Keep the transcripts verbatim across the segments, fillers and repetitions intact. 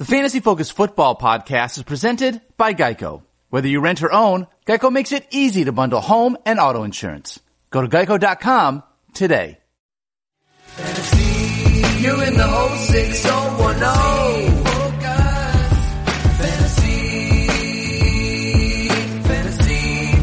The Fantasy Focus Football Podcast is presented by Geico. Whether you rent or own, Geico makes it easy to bundle home and auto insurance. Go to geico dot com today. Fantasy, you're in the oh six oh one oh. Fantasy, fantasy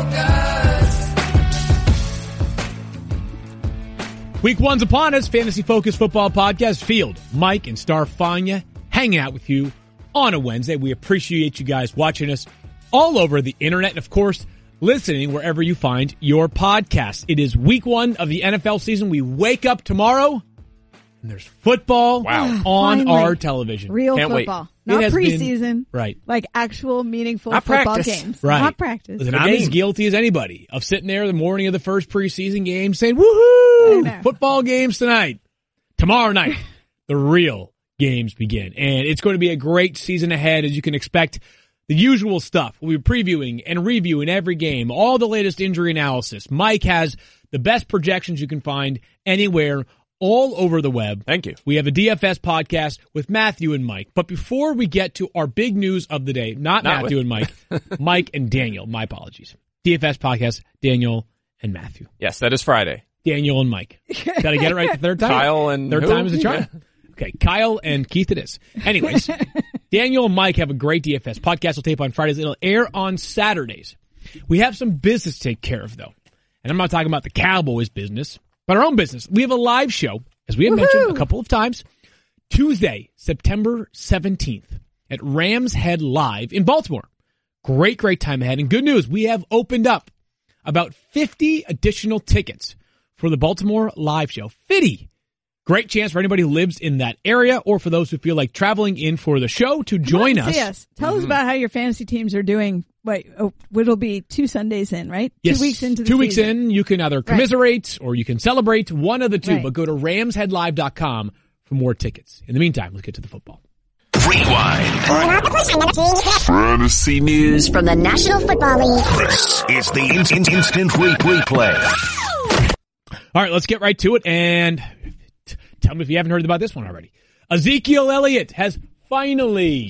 focus. Week one's upon us. Fantasy Focus Football Podcast. Field, Mike, and Star Fania hanging out with you on a Wednesday. We appreciate you guys watching us all over the internet and, of course, listening wherever you find your podcast. It is week one of the N F L season. We wake up tomorrow and there's football wow. on Finally. our television. Real Can't football. It Not has preseason. been- right. Like actual meaningful Not football practice. games. Right. Not practice. Listen, The I'm game. as guilty as anybody of sitting there the morning of the first preseason game saying, I woohoo, know. football games tonight. Tomorrow night, the real games begin. And it's going to be a great season ahead, as you can expect. The usual stuff. We'll be previewing and reviewing every game, all the latest injury analysis. Mike has the best projections you can find anywhere, all over the web. Thank you. We have a D F S podcast with Matthew and Mike. But before we get to our big news of the day, not, Not Matthew with- and Mike, Mike and Daniel, my apologies. D F S podcast, Daniel and Matthew. Yes, that is Friday. Daniel and Mike. Got to get it right the third time? Kyle and Third who? time is a charm. Okay, Kyle and Keith it is. Anyways, Daniel and Mike have a great D F S podcast. Will tape on Fridays. It'll air on Saturdays. We have some business to take care of, though. And I'm not talking about the Cowboys business, but our own business. We have a live show, as we have mentioned a couple of times, Tuesday, September seventeenth at Rams Head Live in Baltimore. Great, great time ahead. And good news, we have opened up about fifty additional tickets for the Baltimore live show. fifty. Great chance for anybody who lives in that area or for those who feel like traveling in for the show to join Come on, us. see us. Tell us about how your fantasy teams are doing. Wait, oh, it'll be two Sundays in, right? Yes. Two weeks into the Two weeks season. in, you can either commiserate or you can celebrate, one of the two. Right. But go to rams head live dot com for more tickets. In the meantime, let's get to the football. Rewind. Fantasy news. From the National Football League. This is the instant, instant re- replay. All right, let's get right to it. And t- tell me if you haven't heard about this one already. Ezekiel Elliott has finally,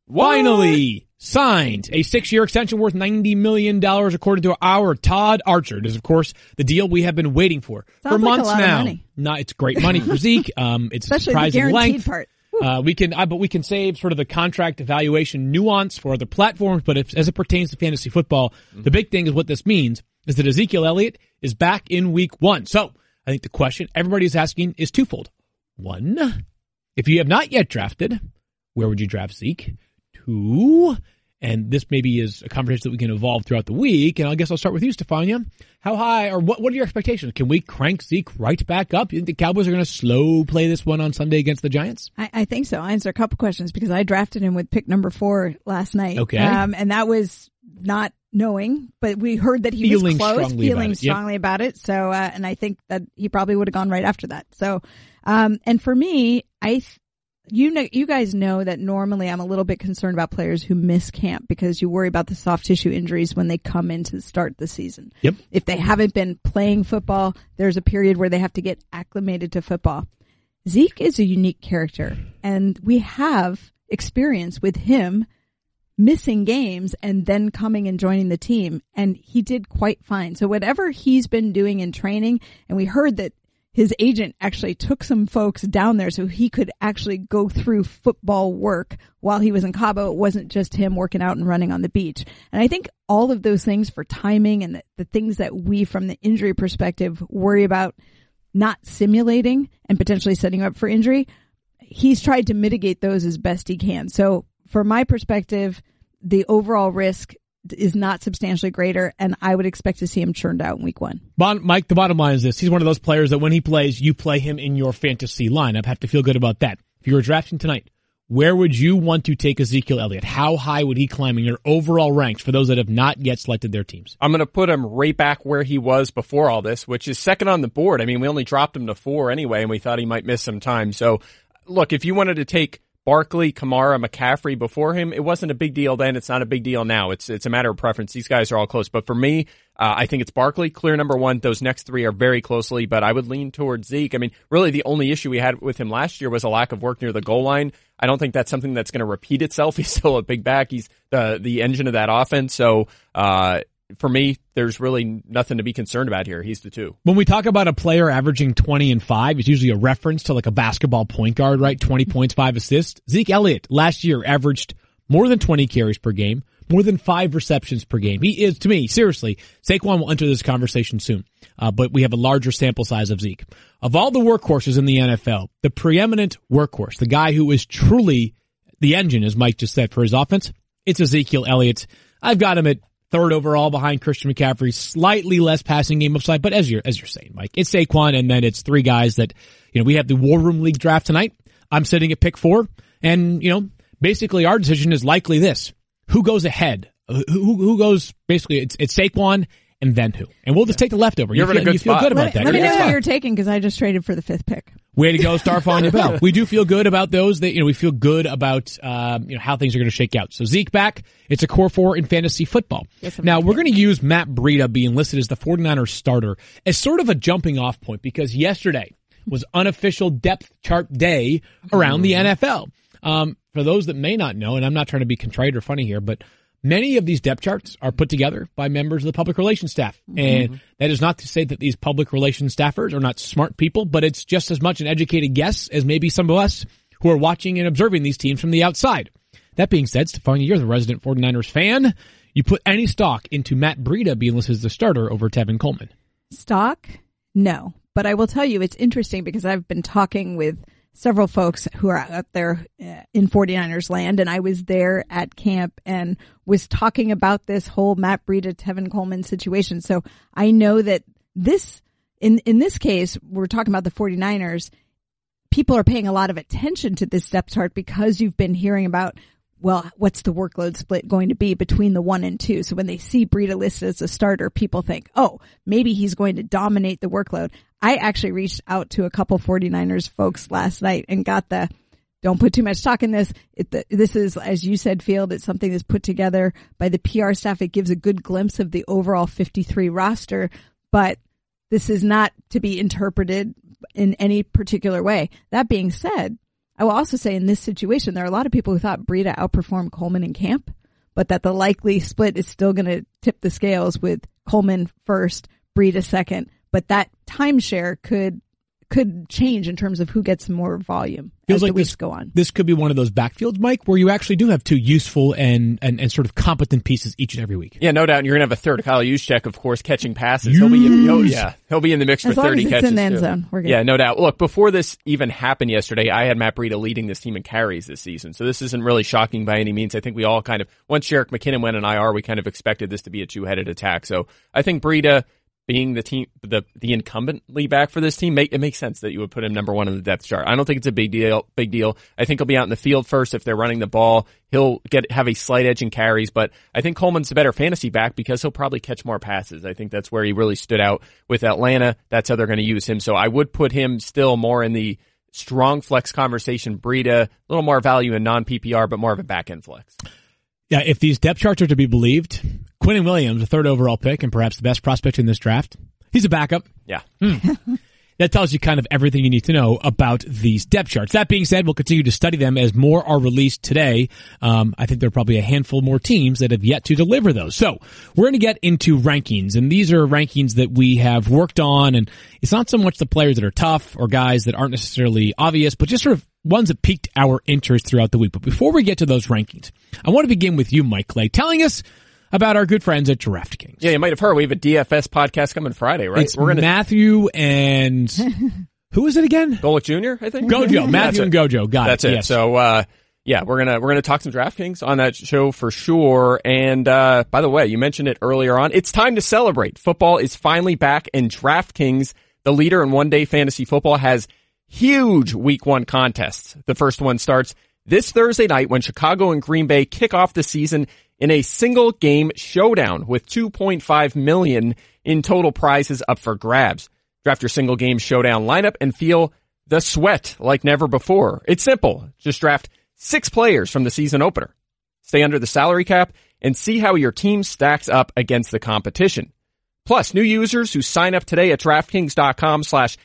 finally signed a six-year extension worth ninety million dollars, according to our Todd Archer. It is, of course, the deal we have been waiting for Sounds for like a months lot of now. money. No, it's great money for Zeke. Um, it's Especially the surprising guaranteed length. part. Uh, we can, uh, but we can save sort of the contract evaluation nuance for other platforms. But if, as it pertains to fantasy football, mm-hmm. the big thing is what this means is that Ezekiel Elliott is back in week one. So I think the question everybody's asking is twofold. One, if you have not yet drafted, where would you draft Zeke? Two, and this maybe is a conversation that we can evolve throughout the week. And I guess I'll start with you, Stefania. How high, or what, what are your expectations? Can we crank Zeke right back up? You think the Cowboys are going to slow play this one on Sunday against the Giants? I, I think so. I'll answer a couple questions because I drafted him with pick number four last night. Okay. Um, and that was not knowing, but we heard that he Feeling was close, strongly feeling about it. Yep. strongly about it. So, uh, and I think that he probably would have gone right after that. So, um, and for me, I, th- you know, you guys know that normally I'm a little bit concerned about players who miss camp because you worry about the soft tissue injuries when they come in to start the season. Yep. If they haven't been playing football, there's a period where they have to get acclimated to football. Zeke is a unique character, and we have experience with him missing games and then coming and joining the team, and he did quite fine. So whatever he's been doing in training, and we heard that his agent actually took some folks down there so he could actually go through football work while he was in Cabo. It wasn't just him working out and running on the beach. And I think all of those things for timing and the, the things that we from the injury perspective worry about not simulating and potentially setting up for injury, he's tried to mitigate those as best he can. So from my perspective, the overall risk is not substantially greater, and I would expect to see him churned out in week one. Bon, Mike, the bottom line is this. He's one of those players that when he plays, you play him in your fantasy lineup. Have to feel good about that. If you were drafting tonight, where would you want to take Ezekiel Elliott? How high would he climb in your overall ranks for those that have not yet selected their teams? I'm going to put him right back where he was before all this, which is second on the board. I mean, we only dropped him to four anyway, and we thought he might miss some time. So, look, if you wanted to take Barkley, Kamara, McCaffrey before him, it wasn't a big deal then. It's not a big deal now. It's it's a matter of preference. These guys are all close. But for me, uh, I think it's Barkley, clear number one. Those next three are very closely, but I would lean towards Zeke. I mean, really the only issue we had with him last year was a lack of work near the goal line. I don't think that's something that's going to repeat itself. He's still a big back. He's the the engine of that offense. So uh for me, there's really nothing to be concerned about here. He's the two. When we talk about a player averaging twenty and five, it's usually a reference to like a basketball point guard, right? twenty points, five assists. Zeke Elliott last year averaged more than twenty carries per game, more than five receptions per game. He is, to me, seriously, Saquon will enter this conversation soon, uh, but we have a larger sample size of Zeke. Of all the workhorses in the N F L, the preeminent workhorse, the guy who is truly the engine, as Mike just said, for his offense, it's Ezekiel Elliott. I've got him at third overall behind Christian McCaffrey, slightly less passing game upside, but as you're, as you're saying, Mike, it's Saquon, and then it's three guys that, you know, we have the War Room League draft tonight. I'm sitting at pick four, and, you know, basically our decision is likely this. Who goes ahead? Who, who, who goes, basically, it's, it's Saquon, and then who? And we'll just take the leftover. You're you in feel, a good you feel spot. good about Let, that. let me You're in know a good who spot. you're taking, because I just traded for the fifth pick. Way to go, Star Fania Bell. We do feel good about those. That, you know, we feel good about um, you know, how things are going to shake out. So Zeke back. It's a core four in fantasy football. Yes, now, we're going to use Matt Breida being listed as the 49ers starter as sort of a jumping off point, because yesterday was unofficial depth chart day around mm-hmm. the N F L. Um, for those that may not know, and I'm not trying to be contrite or funny here, but many of these depth charts are put together by members of the public relations staff. Mm-hmm. And that is not to say that these public relations staffers are not smart people, but it's just as much an educated guess as maybe some of us who are watching and observing these teams from the outside. That being said, Stefania, you're the resident 49ers fan. You put any stock into Matt Breida being listed as the starter over Tevin Coleman? Stock? No. But I will tell you, it's interesting because I've been talking with several folks who are out there in 49ers land, and I was there at camp and was talking about this whole Matt Breida, Tevin Coleman situation. So I know that this, in, in this case, we're talking about the 49ers. People are paying a lot of attention to this depth chart because you've been hearing about, well, what's the workload split going to be between the one and two? So when they see Breida listed as a starter, people think, oh, maybe he's going to dominate the workload. I actually reached out to a couple 49ers folks last night and got the, don't put too much stock in this. It, the, this is, as you said, Field, it's something that's put together by the P R staff. It gives a good glimpse of the overall fifty-three roster, but this is not to be interpreted in any particular way. That being said, I will also say in this situation, there are a lot of people who thought Breida outperformed Coleman in camp, but that the likely split is still going to tip the scales with Coleman first, Breida second. But that timeshare could could change in terms of who gets more volume Feels as like the weeks this, go on. This could be one of those backfields, Mike, where you actually do have two useful and, and, and sort of competent pieces each and every week. Yeah, no doubt. And you're going to have a third. Kyle Juszczyk, of course, catching passes. He'll be in, he'll, yeah, he'll be in the mix for As long thirty as it's catches. in the end too. zone, we're good. Yeah, no doubt. Look, before this even happened yesterday, I had Matt Breida leading this team in carries this season. So this isn't really shocking by any means. I think we all kind of, once Jerick McKinnon went in I R, we kind of expected this to be a two-headed attack. So I think Breida, being the team, the the incumbent lead back for this team, make, it makes sense that you would put him number one in the depth chart. I don't think it's a big deal. Big deal. I think he'll be out in the field first if they're running the ball. He'll get have a slight edge in carries, but I think Coleman's a better fantasy back because he'll probably catch more passes. I think that's where he really stood out with Atlanta. That's how they're going to use him. So I would put him still more in the strong flex conversation. Breida, a little more value in non P P R, but more of a back end flex. Yeah, if these depth charts are to be believed, Quinnen Williams, a third overall pick and perhaps the best prospect in this draft, he's a backup. Yeah. Hmm. That tells you kind of everything you need to know about these depth charts. That being said, we'll continue to study them as more are released today. Um, I think there are probably a handful more teams that have yet to deliver those. So we're going to get into rankings, and these are rankings that we have worked on, and it's not so much the players that are tough or guys that aren't necessarily obvious, but just sort of ones that piqued our interest throughout the week. But before we get to those rankings, I want to begin with you, Mike Clay, telling us about our good friends at DraftKings. Yeah, you might have heard we have a D F S podcast coming Friday, right? It's We're gonna... Matthew and who is it again? Golick Junior, I think. Gojo, Matthew and Gojo. Got That's it. it. Yes. So, uh, yeah, we're gonna we're gonna talk some DraftKings on that show for sure. And uh, by the way, you mentioned it earlier on. It's time to celebrate. Football is finally back, and DraftKings, the leader in one-day fantasy football, has huge Week One contests. The first one starts this Thursday night when Chicago and Green Bay kick off the season in a single game showdown with two point five million dollars in total prizes up for grabs. Draft your single game showdown lineup and feel the sweat like never before. It's simple. Just draft six players from the season opener. Stay under the salary cap and see how your team stacks up against the competition. Plus, new users who sign up today at DraftKings.com slash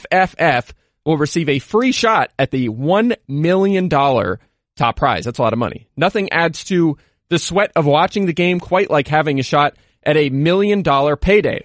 FFF will receive a free shot at the one million dollars top prize. That's a lot of money. Nothing adds to the sweat of watching the game quite like having a shot at a million dollar payday.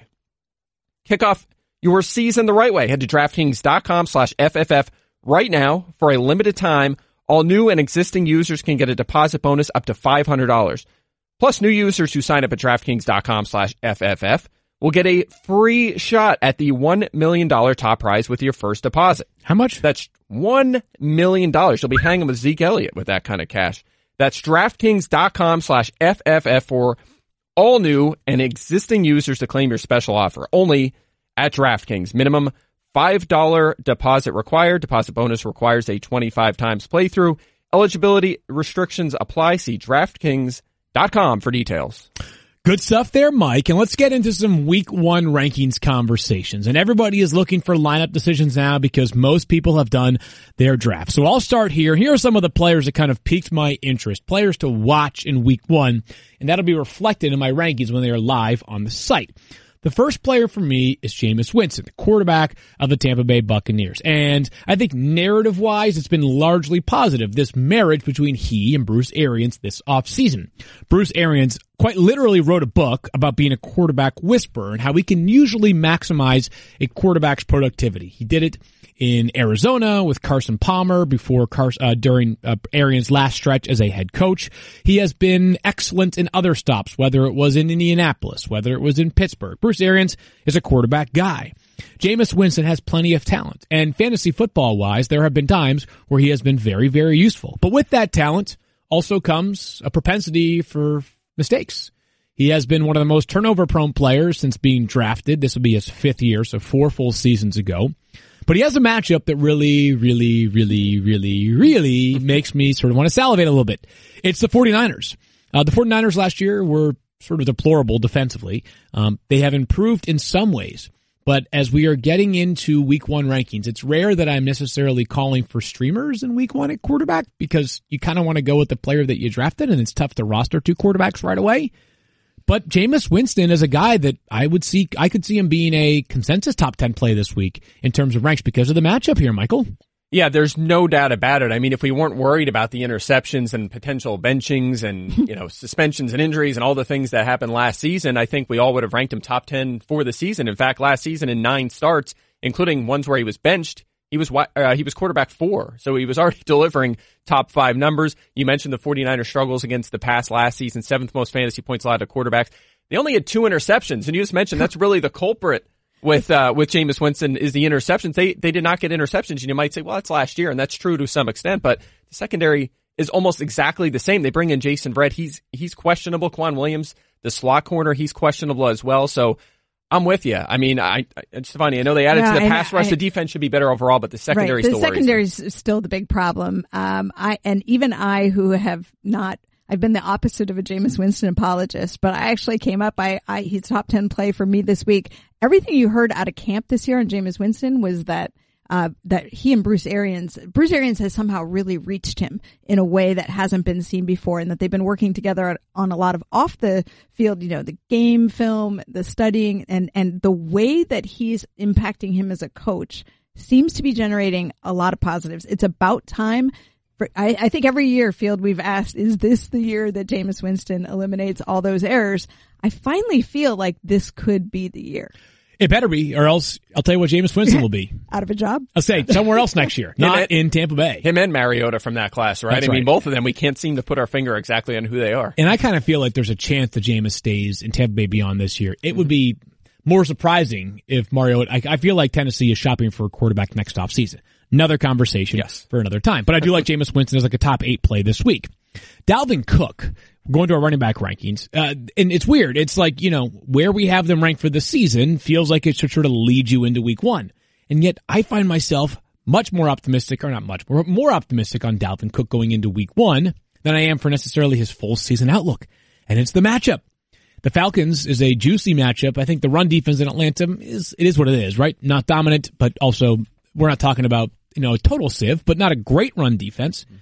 Kick off your season the right way. Head to DraftKings.com slash FFF right now. For a limited time, all new and existing users can get a deposit bonus up to five hundred dollars. Plus, new users who sign up at DraftKings.com slash FFF will get a free shot at the one million dollars top prize with your first deposit. How much? That's one million dollars. You'll be hanging with Zeke Elliott with that kind of cash. That's DraftKings.com slash FFF for all new and existing users to claim your special offer. Only at DraftKings. Minimum five dollars deposit required. Deposit bonus requires a twenty-five times playthrough. Eligibility restrictions apply. See DraftKings dot com for details. Good stuff there, Mike. And let's get into some week one rankings conversations. And everybody is looking for lineup decisions now because most people have done their draft. So I'll start here. Here are some of the players that kind of piqued my interest, players to watch in week one. And that'll be reflected in my rankings when they are live on the site. The first player for me is Jameis Winston, the quarterback of the Tampa Bay Buccaneers. And I think narrative-wise, it's been largely positive, this marriage between he and Bruce Arians this offseason. Bruce Arians quite literally wrote a book about being a quarterback whisperer and how we can usually maximize a quarterback's productivity. He did it in Arizona with Carson Palmer before Carson, uh, during uh, Arians' last stretch as a head coach. He has been excellent in other stops, whether it was in Indianapolis, whether it was in Pittsburgh. Bruce Arians is a quarterback guy. Jameis Winston has plenty of talent, and fantasy football-wise, there have been times where he has been very, very useful. But with that talent also comes a propensity for mistakes. He has been one of the most turnover-prone players since being drafted. This will be his fifth year, so four full seasons ago. But he has a matchup that really, really, really, really, really makes me sort of want to salivate a little bit. It's the 49ers. Uh, the 49ers last year were sort of deplorable defensively. Um, they have improved in some ways. But as we are getting into week one rankings, it's rare that I'm necessarily calling for streamers in week one at quarterback because you kind of want to go with the player that you drafted, and it's tough to roster two quarterbacks right away. But Jameis Winston is a guy that I would see, I could see him being a consensus top ten play this week in terms of ranks because of the matchup here, Michael. Yeah, there's no doubt about it. I mean, if we weren't worried about the interceptions and potential benchings and, you know, suspensions and injuries and all the things that happened last season, I think we all would have ranked him top ten for the season. In fact, last season in nine starts, including ones where he was benched, He was uh, he was quarterback four, so he was already delivering top five numbers. You mentioned the 49ers struggles against the pass last season, seventh most fantasy points allowed to quarterbacks. They only had two interceptions, and you just mentioned that's really the culprit with uh, with Jameis Winston is the interceptions. They they did not get interceptions, and you might say, well, that's last year, and that's true to some extent, but the secondary is almost exactly the same. They bring in Jason Verrett. He's he's questionable. Quan Williams, the slot corner, he's questionable as well, so I'm with you. I mean, I, I it's funny. I know they added yeah, to the pass I, rush. I, the defense should be better overall, but the secondary right. still the worries secondary me. is still the big problem. Um, I and even I, who have not, I've been the opposite of a Jameis Winston apologist, but I actually came up. I, I he's top ten play for me this week. Everything you heard out of camp this year on Jameis Winston was that. Uh, that he and Bruce Arians, Bruce Arians has somehow really reached him in a way that hasn't been seen before, and that they've been working together on a lot of off the field, you know, the game film, the studying, and, and the way that he's impacting him as a coach seems to be generating a lot of positives. It's about time. For, I, I think every year, Field, we've asked, is this the year that Jameis Winston eliminates all those errors? I finally feel like this could be the year. It better be, or else I'll tell you what Jameis Winston will be. Out of a job? I'll say somewhere else next year, not and, in Tampa Bay. Him and Mariota from that class, right? That's I mean, right. both of them, we can't seem to put our finger exactly on who they are. And I kind of feel like there's a chance that Jameis stays in Tampa Bay beyond this year. It mm-hmm. would be more surprising if Mariota, I, I feel like Tennessee is shopping for a quarterback next offseason. Another conversation yes. for another time. But I do like Jameis Winston as like a top eight play this week. Dalvin Cook, we're going to our running back rankings. Uh, and it's weird. It's like, you know, where we have them ranked for the season feels like it should sort of lead you into week one. And yet I find myself much more optimistic, or not much, more, more optimistic on Dalvin Cook going into week one than I am for necessarily his full season outlook. And it's the matchup. The Falcons is a juicy matchup. I think the run defense in Atlanta is, it is what it is, right? Not dominant, but also we're not talking about, you know, a total sieve, but not a great run defense.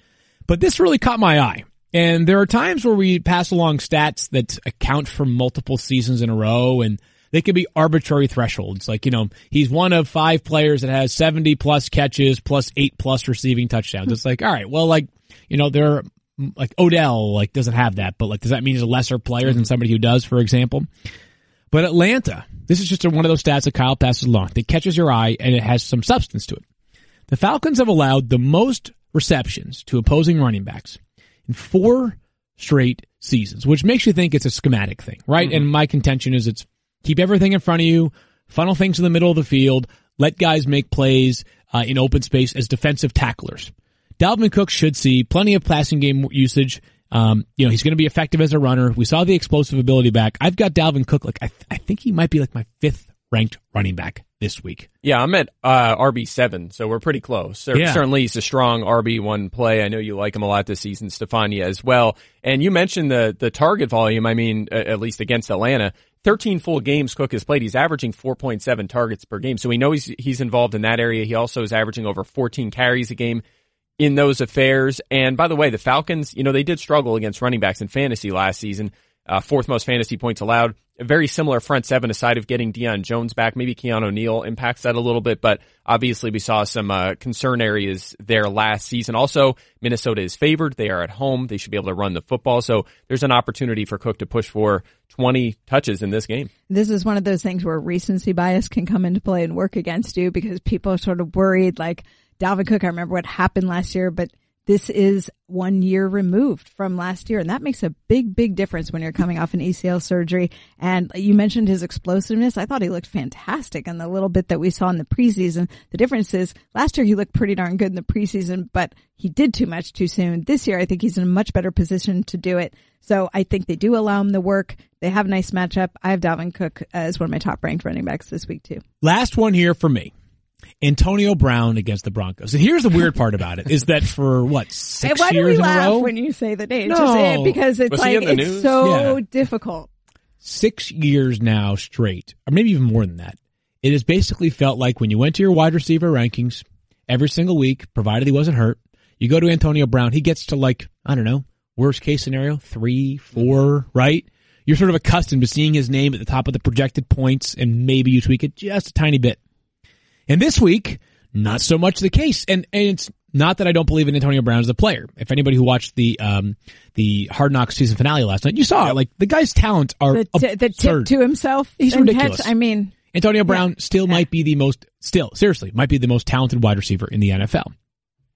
But this really caught my eye. And there are times where we pass along stats that account for multiple seasons in a row, and they could be arbitrary thresholds. Like, you know, he's one of five players that has seventy plus catches plus eight plus receiving touchdowns. It's like, all right, well, like, you know, there are, like Odell, like, doesn't have that, but like, does that mean he's a lesser player than somebody who does, for example? But Atlanta, this is just one of those stats that Kyle passes along that catches your eye and it has some substance to it. The Falcons have allowed the most receptions to opposing running backs in four straight seasons, which makes you think it's a schematic thing, right? Mm-hmm. And my contention is it's keep everything in front of you, funnel things in the middle of the field, let guys make plays uh, in open space as defensive tacklers. Dalvin Cook should see plenty of passing game usage. Um, you know, he's going to be effective as a runner. We saw the explosive ability back. I've got Dalvin Cook, like, I, th- I think he might be like my fifth ranked running back this week. Yeah, I'm at uh, R B seven, so we're pretty close. So yeah. Certainly he's a strong R B one play. I know you like him a lot this season, Stefania, as well. And you mentioned the the target volume, I mean, uh, at least against Atlanta. thirteen full games Cook has played. He's averaging four point seven targets per game. So we know he's he's involved in that area. He also is averaging over fourteen carries a game in those affairs. And by the way, the Falcons, you know, they did struggle against running backs in fantasy last season. Uh, fourth most fantasy points allowed. A very similar front seven aside of getting Deion Jones back. Maybe Keanu O'Neal impacts that a little bit, but obviously we saw some uh, concern areas there last season. Also, Minnesota is favored. They are at home. They should be able to run the football. So there's an opportunity for Cook to push for twenty touches in this game. This is one of those things where recency bias can come into play and work against you because people are sort of worried, like Dalvin Cook, I remember what happened last year, but this is one year removed from last year, and that makes a big, big difference when you're coming off an A C L surgery. And you mentioned his explosiveness. I thought he looked fantastic in the little bit that we saw in the preseason. The difference is last year he looked pretty darn good in the preseason, but he did too much too soon. This year I think he's in a much better position to do it. So I think they do allow him the work. They have a nice matchup. I have Dalvin Cook as one of my top ranked running backs this week too. Last one here for me. Antonio Brown against the Broncos. And here's the weird part about it is that for what, six why years do we in laugh a row? when you say the name? No. Just say it because it's Was like he in the it's news? so Yeah. difficult. Six years now straight, or maybe even more than that. It has basically felt like when you went to your wide receiver rankings every single week, provided he wasn't hurt, you go to Antonio Brown, he gets to like, I don't know, worst case scenario, three, four, right? You're sort of accustomed to seeing his name at the top of the projected points, and maybe you tweak it just a tiny bit. And this week, not so much the case. And, and it's not that I don't believe in Antonio Brown as a player. If anybody who watched the um the Hard Knocks season finale last night, you saw it. Like, the guy's talents are The, t- the tip absurd. to himself. He's and ridiculous. Catch, I mean, Antonio Brown Yeah. still might be the most, still, seriously, might be the most talented wide receiver in the N F L.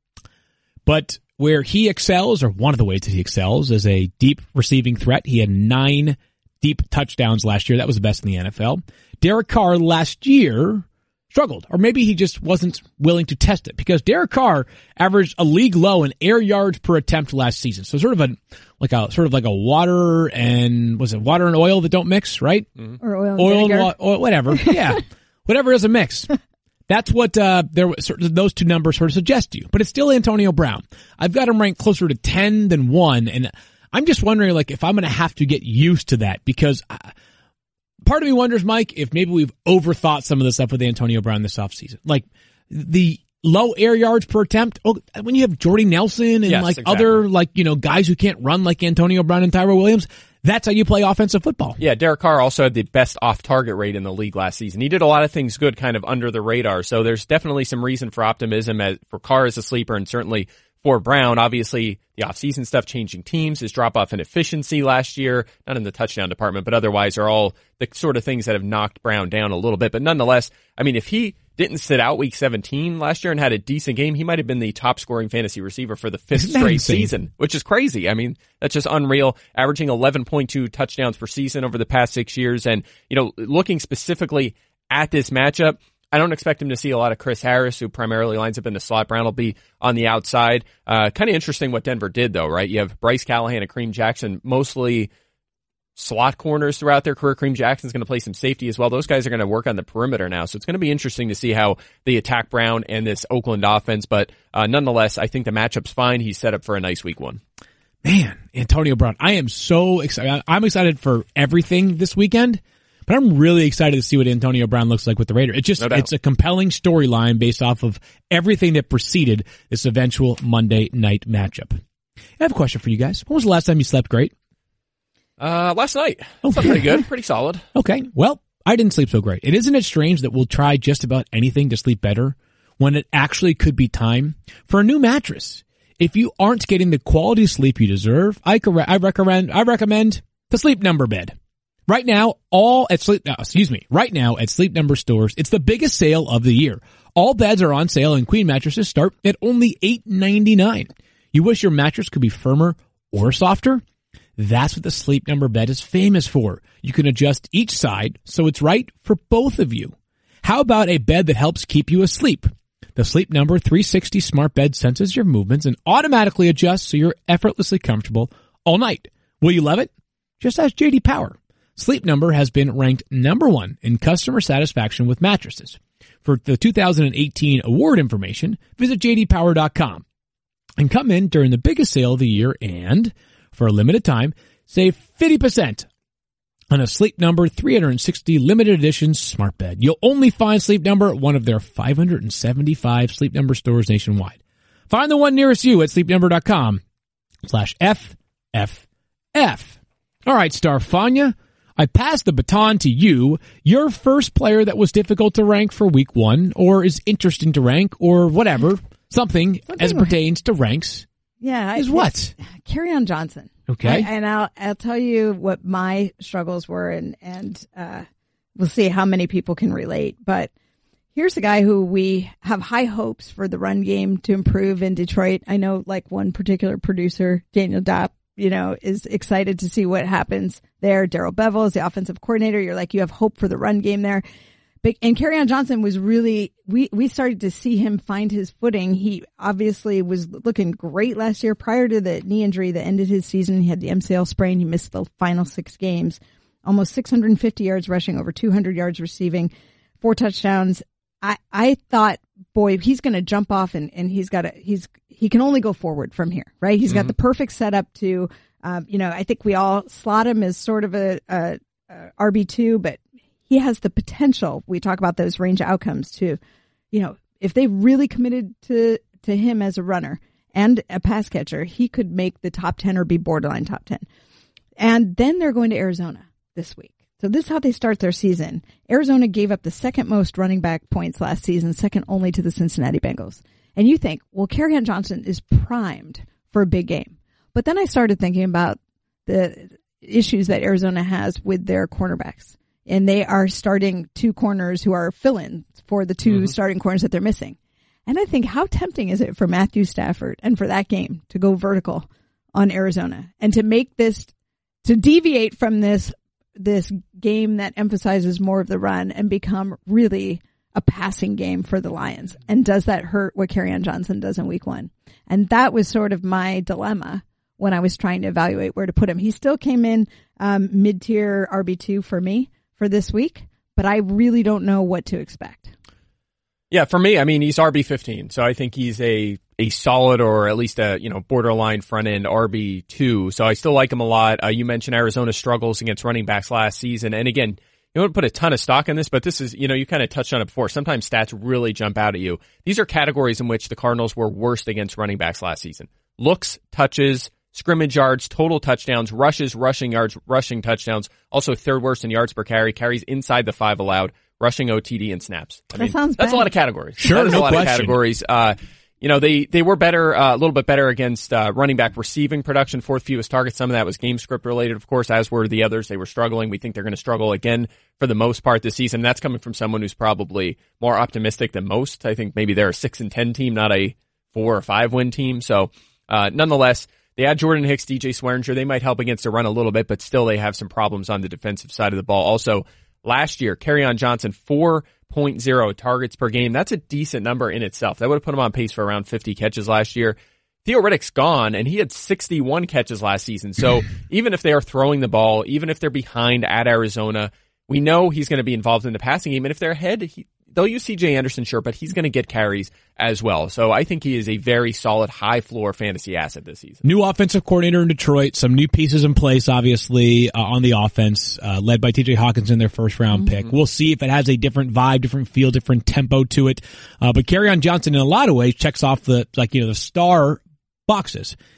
But where he excels, or one of the ways that he excels, is a deep receiving threat. He had nine deep touchdowns last year. That was the best in the N F L. Derek Carr last year struggled, or maybe he just wasn't willing to test it, because Derek Carr averaged a league low in air yards per attempt last season. So sort of a, like a, sort of like a water and, was it water and oil that don't mix, right? Mm-hmm. or oil and Oil and vinegar. wa- oil, whatever. Yeah. Whatever is a mix. That's what, uh, there was, sort of, those two numbers sort of suggest to you. But it's still Antonio Brown. I've got him ranked closer to ten than one, and I'm just wondering, like, if I'm going to have to get used to that, because I, part of me wonders, Mike, if maybe we've overthought some of the stuff with Antonio Brown this offseason. Like, the low air yards per attempt. Oh, when you have Jordy Nelson and Yes, like exactly. other, like, you know, guys who can't run like Antonio Brown and Tyrell Williams, that's how you play offensive football. Yeah, Derek Carr also had the best off-target rate in the league last season. He did a lot of things good kind of under the radar, so there's definitely some reason for optimism as, for Carr as a sleeper, and certainly for Brown. Obviously, the offseason stuff, changing teams, his drop-off in efficiency last year, not in the touchdown department, but otherwise are all the sort of things that have knocked Brown down a little bit. But nonetheless, I mean, if he didn't sit out week seventeen last year and had a decent game, he might have been the top scoring fantasy receiver for the fifth Isn't that straight insane? season, which is crazy. I mean, that's just unreal, averaging eleven point two touchdowns per season over the past six years. And, you know, looking specifically at this matchup, I don't expect him to see a lot of Chris Harris, who primarily lines up in the slot. Brown will be on the outside. Uh, kind of interesting what Denver did, though, right? You have Bryce Callahan and Kareem Jackson, mostly slot corners throughout their career. Kareem Jackson's going to play some safety as well. Those guys are going to work on the perimeter now, so it's going to be interesting to see how they attack Brown and this Oakland offense. But uh, nonetheless, I think the matchup's fine. He's set up for a nice week one. Man, Antonio Brown. I am so excited. I'm excited for everything this weekend, but I'm really excited to see what Antonio Brown looks like with the Raiders. It's just, No doubt. it's a compelling storyline based off of everything that preceded this eventual Monday night matchup. I have a question for you guys. When was the last time you slept great? Uh, last night. Oh. Slept pretty good. Pretty solid. Okay. Well, I didn't sleep so great. And isn't it strange that we'll try just about anything to sleep better when it actually could be time for a new mattress? If you aren't getting the quality sleep you deserve, I, cor- I recommend I recommend the Sleep Number bed. Right now, all at Sleep uh, excuse me, right now at Sleep Number stores, it's the biggest sale of the year. All beds are on sale and queen mattresses start at only eight ninety-nine. You wish your mattress could be firmer or softer? That's what the Sleep Number bed is famous for. You can adjust each side so it's right for both of you. How about a bed that helps keep you asleep? The Sleep Number three sixty smart bed senses your movements and automatically adjusts so you're effortlessly comfortable all night. Will you love it? Just ask J D Power. Sleep Number has been ranked number one in customer satisfaction with mattresses. For the two thousand eighteen award information, visit j d power dot com and come in during the biggest sale of the year and, for a limited time, save fifty percent on a Sleep Number three sixty limited edition smart bed. You'll only find Sleep Number at one of their five hundred seventy-five Sleep Number stores nationwide. Find the one nearest you at sleep number dot com slash F F F. All right, Starfania, I pass the baton to you. Your first player that was difficult to rank for week one or is interesting to rank or whatever, something, something as it pertains to ranks. Yeah, is what? Kerryon Johnson. Okay. I, and I'll I'll tell you what my struggles were, and and uh, we'll see how many people can relate. But here's a guy who we have high hopes for the run game to improve in Detroit. I know, like one particular producer, Daniel Dopp, you know, is excited to see what happens there. Darrell Bevell is the offensive coordinator. You're like, you have hope for the run game there. But, and Kerryon Johnson was really, we, we started to see him find his footing. He obviously was looking great last year prior to the knee injury that ended his season. He had the M C L sprain. He missed the final six games, almost six hundred fifty yards rushing, over two hundred yards receiving, four touchdowns. I, I thought, boy, he's going to jump off and, and he's got to, he's, he can only go forward from here, right? He's mm-hmm. got the perfect setup to, um, you know, I think we all slot him as sort of a, a, a R B two, but he has the potential. We talk about those range outcomes to, you know, if they really committed to, to him as a runner and a pass catcher, he could make the top ten or be borderline top ten. And then they're going to Arizona this week. So this is how they start their season. Arizona gave up the second most running back points last season, second only to the Cincinnati Bengals. And you think, well, Kerryon Johnson is primed for a big game. But then I started thinking about the issues that Arizona has with their cornerbacks. And they are starting two corners who are fill-ins for the two mm-hmm. starting corners that they're missing. And I think, how tempting is it for Matthew Stafford and for that game to go vertical on Arizona and to make this, to deviate from this, this game that emphasizes more of the run and become really a passing game for the Lions? And does that hurt what Kerryon Johnson does in week one? And that was sort of my dilemma when I was trying to evaluate where to put him. He still came in um, mid-tier R B two for me for this week, but I really don't know what to expect. Yeah, for me, I mean, he's R B fifteen, so I think he's a a solid or at least a, you know, borderline front end R B two. So I still like him a lot. Uh, you mentioned Arizona's struggles against running backs last season, and again, you don't put a ton of stock in this, but this is, you know, you kind of touched on it before. Sometimes stats really jump out at you. These are categories in which the Cardinals were worst against running backs last season: looks, touches, scrimmage yards, total touchdowns, rushes, rushing yards, rushing touchdowns. Also third worst in yards per carry, carries inside the five allowed, rushing O T D and snaps. I that mean, sounds that's bad. a lot of categories. Sure, that is no a lot question. of categories. Uh, you know, they, they were better, uh, a little bit better against, uh, running back receiving production, fourth fewest targets. Some of that was game script related, of course, as were the others. They were struggling. We think they're going to struggle again for the most part this season. And that's coming from someone who's probably more optimistic than most. I think maybe they're a six and ten team, not a four or five win team. So, uh, nonetheless, they had Jordan Hicks, D J Swearinger. They might help against the run a little bit, but still they have some problems on the defensive side of the ball. Also, last year, Kerryon Johnson, four point oh targets per game. That's a decent number in itself. That would have put him on pace for around fifty catches last year. Theo Riddick's gone, and he had sixty-one catches last season. So even if they are throwing the ball, even if they're behind at Arizona, we know he's going to be involved in the passing game. And if they're ahead, he, they'll use C J Anderson, sure, but he's going to get carries as well. So I think he is a very solid, high-floor fantasy asset this season. New offensive coordinator in Detroit, some new pieces in place, obviously, uh, on the offense, uh, led by T J Hawkinson, their first-round mm-hmm. pick. We'll see if it has a different vibe, different feel, different tempo to it. Uh, but Kerryon Johnson, in a lot of ways, checks off the, like, you know, the star boxes.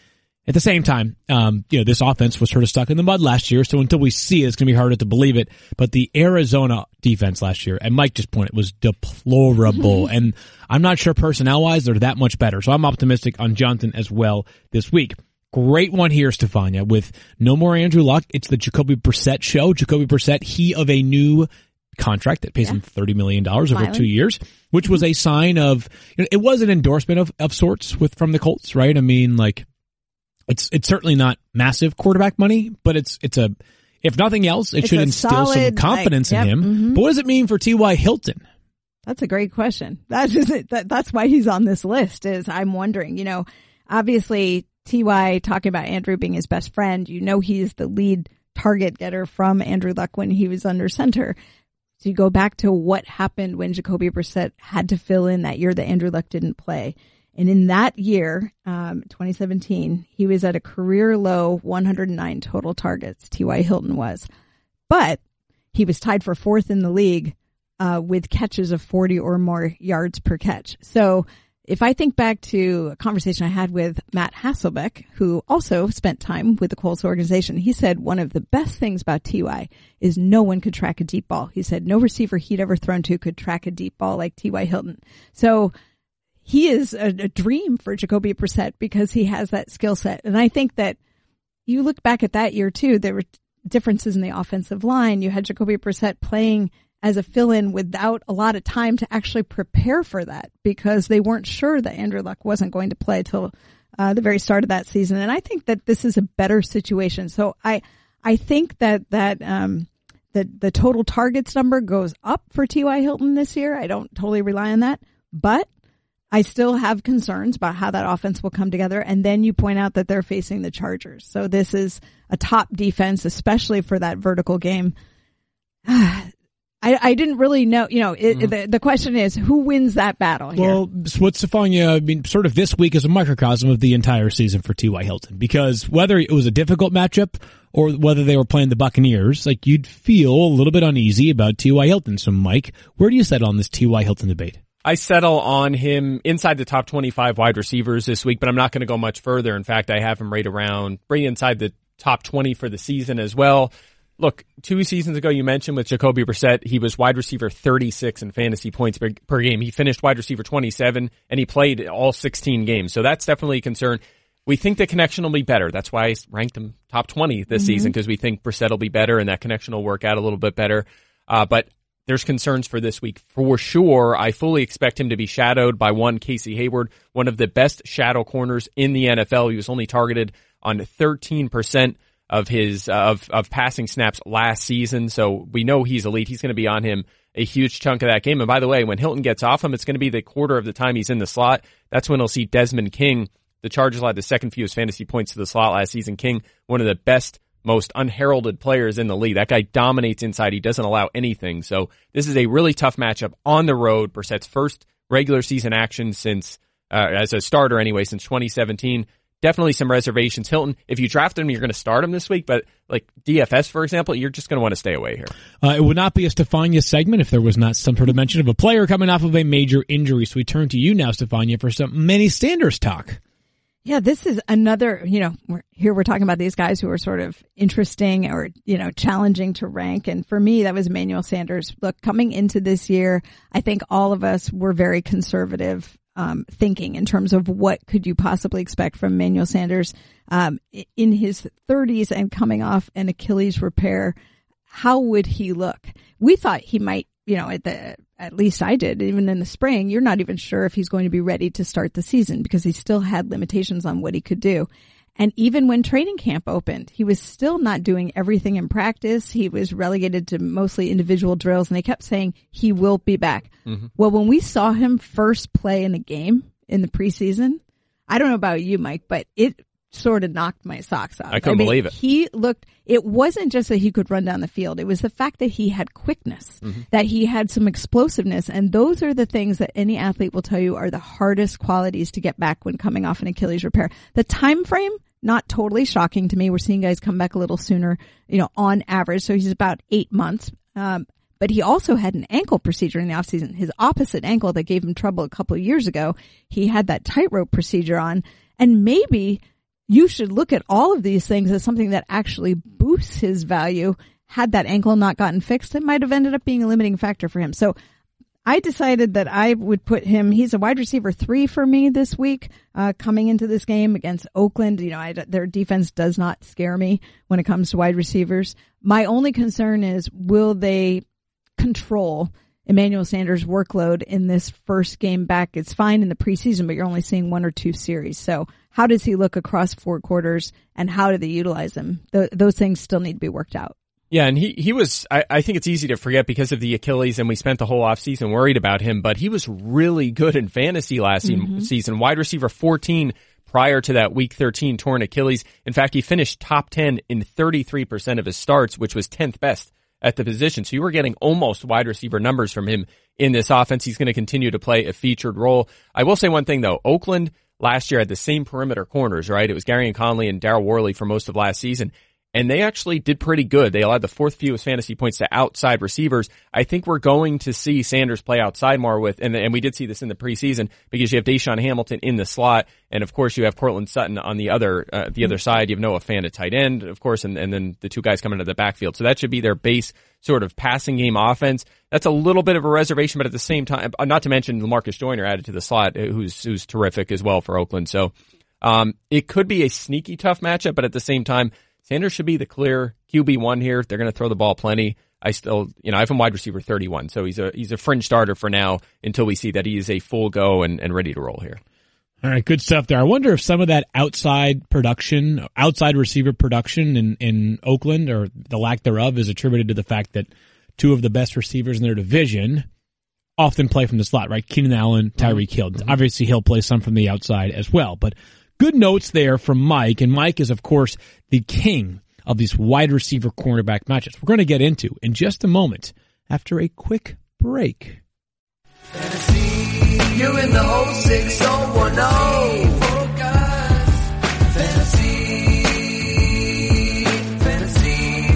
At the same time, um, you know, this offense was sort of stuck in the mud last year, so until we see it, it's going to be harder to believe it. But the Arizona defense last year, and Mike just pointed, was deplorable. And I'm not sure personnel-wise they're that much better. So I'm optimistic on Johnson as well this week. Great one here, Stefania, with no more Andrew Luck. It's the Jacoby Brissett show. Jacoby Brissett, he of a new contract that pays yeah. him thirty million dollars over two years, which was a sign of, you know, it was an endorsement of, of sorts with, from the Colts, right? I mean, like, It's it's certainly not massive quarterback money, but it's it's a if nothing else, it it's should instill solid, some confidence like, yep, in him. mm-hmm. But what does it mean for T Y. Hilton? That's a great question. That's just it. That, that's why he's on this list. Is I'm wondering. You know, obviously T Y talking about Andrew being his best friend. You know, he's the lead target getter from Andrew Luck when he was under center. So you go back to what happened when Jacoby Brissett had to fill in that year that Andrew Luck didn't play. And in that year, um, twenty seventeen, he was at a career low one hundred nine total targets, T Y. Hilton was. But he was tied for fourth in the league uh, with catches of forty or more yards per catch. So if I think back to a conversation I had with Matt Hasselbeck, who also spent time with the Colts organization, he said one of the best things about T Y is no one could track a deep ball. He said no receiver he'd ever thrown to could track a deep ball like T Y. Hilton. So he is a, a dream for Jacoby Brissett because he has that skill set. And I think that you look back at that year too, there were differences in the offensive line. You had Jacoby Brissett playing as a fill-in without a lot of time to actually prepare for that because they weren't sure that Andrew Luck wasn't going to play till uh, the very start of that season. And I think that this is a better situation. So I, I think that, that, um, the, the total targets number goes up for T Y. Hilton this year. I don't totally rely on that, but I still have concerns about how that offense will come together. And then you point out that they're facing the Chargers. So this is a top defense, especially for that vertical game. I, I didn't really know, you know, it, mm. the, the question is who wins that battle here? Well, what Stefania, I mean, sort of this week is a microcosm of the entire season for T Y. Hilton because whether it was a difficult matchup or whether they were playing the Buccaneers, like you'd feel a little bit uneasy about T Y. Hilton. So Mike, where do you settle on this T Y. Hilton debate? I settle on him inside the top twenty-five wide receivers this week, but I'm not going to go much further. In fact, I have him right around, right inside the top twenty for the season as well. Look, two seasons ago, you mentioned with Jacoby Brissett, he was wide receiver thirty-six in fantasy points per, per game. He finished wide receiver twenty-seven, and he played all sixteen games. So that's definitely a concern. We think the connection will be better. That's why I ranked him top twenty this mm-hmm. season, because we think Brissett will be better, and that connection will work out a little bit better. Uh, but there's concerns for this week for sure. I fully expect him to be shadowed by one Casey Hayward, one of the best shadow corners in the N F L. He was only targeted on thirteen percent of his uh, of of passing snaps last season, so we know he's elite. He's going to be on him a huge chunk of that game. And by the way, when Hilton gets off him, it's going to be the quarter of the time he's in the slot. That's when he'll see Desmond King. The Chargers allowed the second fewest fantasy points to the slot last season. King, one of the best, most unheralded players in the league. That guy dominates inside. He doesn't allow anything. So this is a really tough matchup on the road. Brissett's first regular season action since, uh, as a starter anyway, since twenty seventeen. Definitely some reservations. Hilton, if you draft him, you're going to start him this week, but like D F S, for example, you're just going to want to stay away here. Uh, it would not be a Stefania segment if there was not some sort of mention of a player coming off of a major injury. So we turn to you now, Stefania, for some Manny Sanders talk. Yeah, this is another, you know, we're, here we're talking about these guys who are sort of interesting or, you know, challenging to rank. And for me, that was Emmanuel Sanders. Look, coming into this year, I think all of us were very conservative um, thinking in terms of what could you possibly expect from Emmanuel Sanders um, in his thirties and coming off an Achilles repair. How would he look? We thought he might, you know, at the at least I did, even in the spring, you're not even sure if he's going to be ready to start the season because he still had limitations on what he could do. And even when training camp opened, he was still not doing everything in practice. He was relegated to mostly individual drills, and they kept saying he will be back. Mm-hmm. Well, when we saw him first play in a game in the preseason, I don't know about you, Mike, but it sort of knocked my socks off. I couldn't I mean, believe it. He looked, it wasn't just that he could run down the field. It was the fact that he had quickness, mm-hmm. that he had some explosiveness. And those are the things that any athlete will tell you are the hardest qualities to get back when coming off an Achilles repair. The time frame, not totally shocking to me. We're seeing guys come back a little sooner, you know, on average. So he's about eight months. Um, but he also had an ankle procedure in the offseason. His opposite ankle that gave him trouble a couple of years ago, he had that tightrope procedure on. And maybe you should look at all of these things as something that actually boosts his value. Had that ankle not gotten fixed, it might have ended up being a limiting factor for him. So I decided that I would put him, he's a wide receiver three for me this week, uh, coming into this game against Oakland. You know, I, their defense does not scare me when it comes to wide receivers. My only concern is, will they control Emmanuel Sanders' workload in this first game back? It's fine in the preseason, but you're only seeing one or two series. So how does he look across four quarters, and how do they utilize him? Th- those things still need to be worked out. Yeah, and he, he was, I, I think it's easy to forget because of the Achilles, and we spent the whole offseason worried about him, but he was really good in fantasy last mm-hmm. season. Wide receiver fourteen prior to that week thirteen torn Achilles. In fact, he finished top ten in thirty-three percent of his starts, which was tenth best at the position. So you were getting almost wide receiver numbers from him in this offense. He's going to continue to play a featured role. I will say one thing though, Oakland last year had the same perimeter corners, right? It was Gary and Conley and Darryl Worley for most of last season. And they actually did pretty good. They allowed the fourth fewest fantasy points to outside receivers. I think we're going to see Sanders play outside more with, and, and we did see this in the preseason because you have Deshaun Hamilton in the slot, and of course you have Cortland Sutton on the other, uh, the other side. You have Noah Fant at tight end, of course, and, and then the two guys coming into the backfield. So that should be their base sort of passing game offense. That's a little bit of a reservation, but at the same time, not to mention LaMarcus Joyner added to the slot, who's, who's terrific as well for Oakland. So, um, it could be a sneaky tough matchup, but at the same time, Sanders should be the clear Q B one here. They're going to throw the ball plenty. I still, you know, I have him wide receiver thirty-one, so he's a he's a fringe starter for now until we see that he is a full go and, and ready to roll here. All right, good stuff there. I wonder if some of that outside production, outside receiver production in, in Oakland, or the lack thereof, is attributed to the fact that two of the best receivers in their division often play from the slot, right? Keenan Allen, Tyreek Hill. Mm-hmm. Obviously, he'll play some from the outside as well, but good notes there from Mike, and Mike is, of course, the king of these wide receiver cornerback matchups. We're going to get into in just a moment after a quick break. Fantasy, you're in the oh six oh one oh. Focus. Fantasy, fantasy,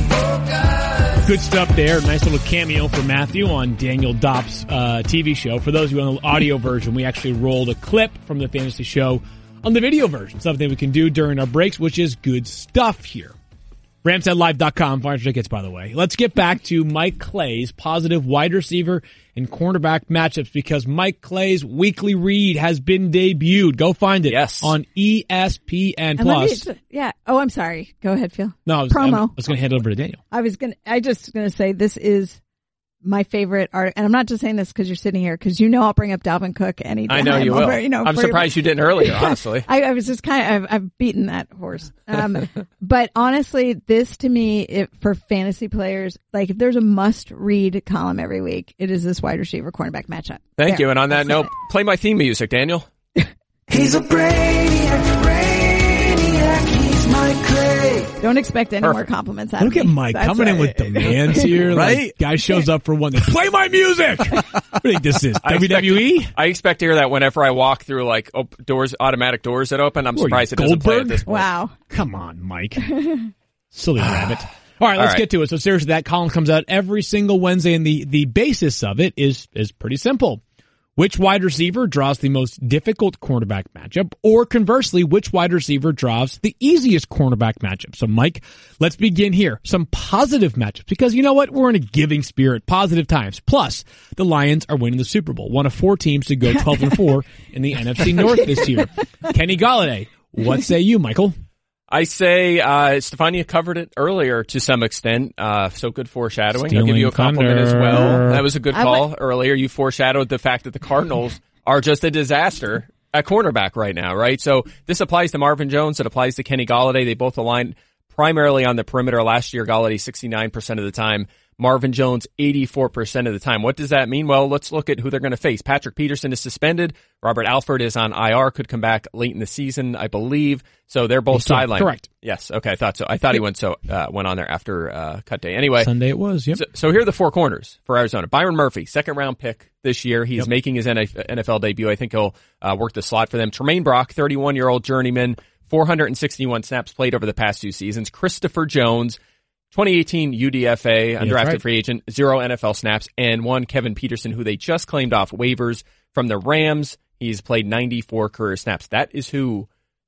focus. Good stuff there. Nice little cameo for Matthew on Daniel Dopp's uh, T V show. For those of you on the audio version, we actually rolled a clip from the fantasy show on the video version, something we can do during our breaks, which is good stuff here. Rams Head Live dot com, find tickets, by the way. Let's get back to Mike Clay's positive wide receiver and cornerback matchups, because Mike Clay's weekly read has been debuted. Go find it yes. on E S P N And Plus. me, yeah. Oh, I'm sorry. Go ahead, Phil. No, I was, Promo. I'm, I was going to hand it over to Daniel. I was going to, I just going to say this is my favorite art, and I'm not just saying this because you're sitting here, because you know I'll bring up Dalvin Cook anytime. I know you will. Over, you know, I'm for, surprised you didn't earlier, honestly. I, I was just kind of, I've, I've beaten that horse. Um, but honestly, this to me, it, for fantasy players, like if there's a must-read column every week, it is this wide receiver cornerback matchup. Thank there. you. And on that That's note, it. play my theme music, Daniel. He's a brainiac, brainiac, he's Mike Clay. Don't expect any Perfect. more compliments out Look of me. at Mike That's coming in it. with demands here. Right? Like, guy shows up for one. They play my music. What do you think this is? I W W E? Expect, I expect to hear that whenever I walk through like op- doors, automatic doors that open. I'm Who are you, surprised it doesn't play at Goldberg? this point. Wow. Come on, Mike. Silly rabbit. All right, let's All right. get to it. So seriously, that column comes out every single Wednesday, and the, the basis of it is, is pretty simple. Which wide receiver draws the most difficult cornerback matchup, or conversely, which wide receiver draws the easiest cornerback matchup? So Mike, let's begin here. Some positive matchups, because you know what? We're in a giving spirit, positive times. Plus, the Lions are winning the Super Bowl, one of four teams to go twelve and four in the N F C North this year. Kenny Golladay, what say you, Michael? I say, uh, Stefania covered it earlier to some extent, uh, so good foreshadowing. Stealing I'll give you a compliment thunder. as well. That was a good I call went- earlier. You foreshadowed the fact that the Cardinals are just a disaster at cornerback right now, right? So this applies to Marvin Jones. It applies to Kenny Golladay. They both align primarily on the perimeter. Last year, Golladay sixty-nine percent of the time. Marvin Jones, eighty-four percent of the time. What does that mean? Well, let's look at who they're going to face. Patrick Peterson is suspended. Robert Alford is on I R, could come back late in the season, I believe. So they're both So, sidelined. correct. Yes. Okay. I thought so. I thought he went so, uh, went on there after, uh, cut day. Anyway. Sunday it was, yep. So, so here are the four corners for Arizona. Byron Murphy, second round pick this year. He's Yep. making his N F L debut. I think he'll, uh, work the slot for them. Tremaine Brock, thirty-one year old journeyman, four hundred sixty-one snaps played over the past two seasons. Christopher Jones, twenty eighteen U D F A, undrafted right. free agent, zero N F L snaps, and one Kevin Peterson, who they just claimed off waivers from the Rams. He's played ninety-four career snaps. That is who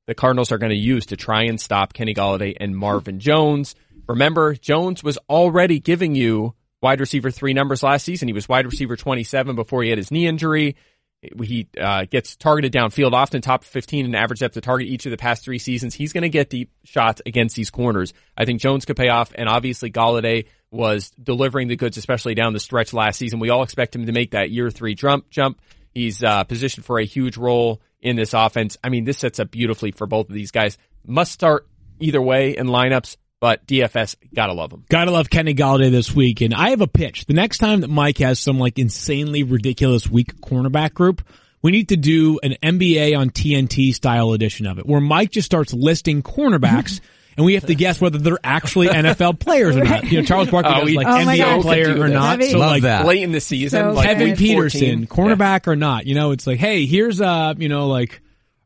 the Cardinals are going to use to try and stop Kenny Golladay and Marvin Jones. Remember, Jones was already giving you wide receiver three numbers last season. He was wide receiver twenty-seven before he had his knee injury. He uh, gets targeted downfield, often top fifteen in average depth of target each of the past three seasons. He's going to get deep shots against these corners. I think Jones could pay off, and obviously Golladay was delivering the goods, especially down the stretch last season. We all expect him to make that year three jump. jump. He's uh, positioned for a huge role in this offense. I mean, this sets up beautifully for both of these guys. Must start either way in lineups. But D F S, gotta love him. Gotta love Kenny Golladay this week. And I have a pitch. The next time that Mike has some like insanely ridiculous weak cornerback group, we need to do an N B A on T N T style edition of it, where Mike just starts listing cornerbacks and we have to guess whether they're actually N F L players or not. You know, Charles Barkley oh, does we, like oh N B A God, player or not. That'd So love like that. late in the season, So like Kevin week Peterson, fourteen. cornerback or not. You know, it's like, hey, here's uh, you know, like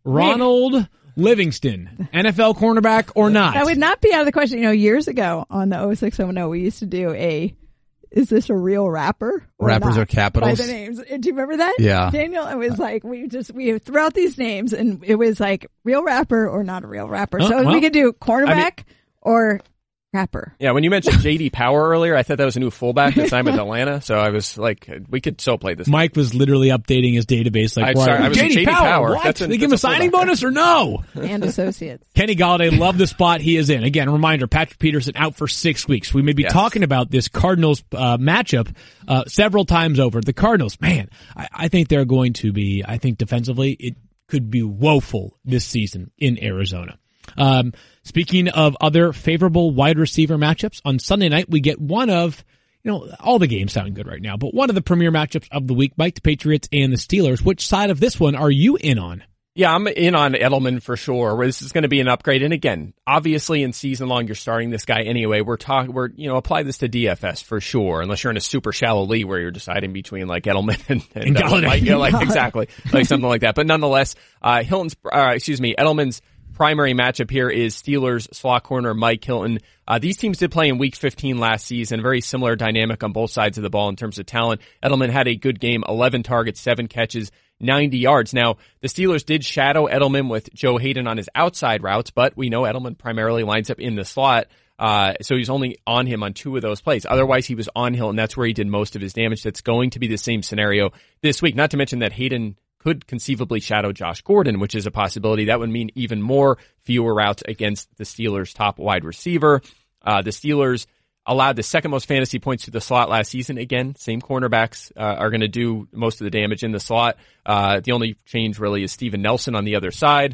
Ronald Livingston, N F L cornerback or not. That would not be out of the question. You know, years ago on the oh six oh oh, we used to do a, is this a real rapper? Or Rappers not? are capitals. By the names. Do you remember that? Yeah. Daniel, it was like, we just, we threw out these names and it was like real rapper or not a real rapper. Oh, so well. we could do cornerback or rapper. Yeah, when you mentioned J D Power earlier, I thought that was a new fullback that signed with Atlanta. So I was like, we could so play this. Mike was literally updating his database like, I'm right, sorry, I was J D, J D Power, Power. what? That's a- they give him a that's a signing fullback. bonus or no? And associates. Kenny Golladay, love the spot he is in. Again, a reminder, Patrick Peterson out for six weeks. We may be Yes. talking about this Cardinals uh, matchup uh, several times over. The Cardinals, man, I, I think they're going to be, I think defensively, it could be woeful this season in Arizona. Um, speaking of other favorable wide receiver matchups, on Sunday night we get one of, you know, all the games sound good right now, but one of the premier matchups of the week, Mike, the Patriots and the Steelers. Which side of this one are you in on? Yeah, I'm in on Edelman for sure. This is going to be an upgrade. And again, obviously in season long, you're starting this guy anyway. We're talking, we're, you know, apply this to D F S for sure. Unless you're in a super shallow league where you're deciding between like Edelman and, and, And Golladay. like, yeah, like exactly, like something like that. But nonetheless, uh, Hilton's, uh, excuse me, Edelman's primary matchup here is Steelers slot corner Mike Hilton. Uh, these teams did play in week fifteen last season. Very similar dynamic on both sides of the ball in terms of talent. Edelman had a good game, eleven targets, seven catches, ninety yards. Now, the Steelers did shadow Edelman with Joe Hayden on his outside routes, but we know Edelman primarily lines up in the slot. Uh, so he's only on him on two of those plays. Otherwise, he was on Hilton. That's where he did most of his damage. That's going to be the same scenario this week. Not to mention that Hayden could conceivably shadow Josh Gordon, which is a possibility. That would mean even more fewer routes against the Steelers' top wide receiver. Uh, the Steelers allowed the second most fantasy points to the slot last season. Again, same cornerbacks uh, are going to do most of the damage in the slot. Uh, the only change really is Steven Nelson on the other side.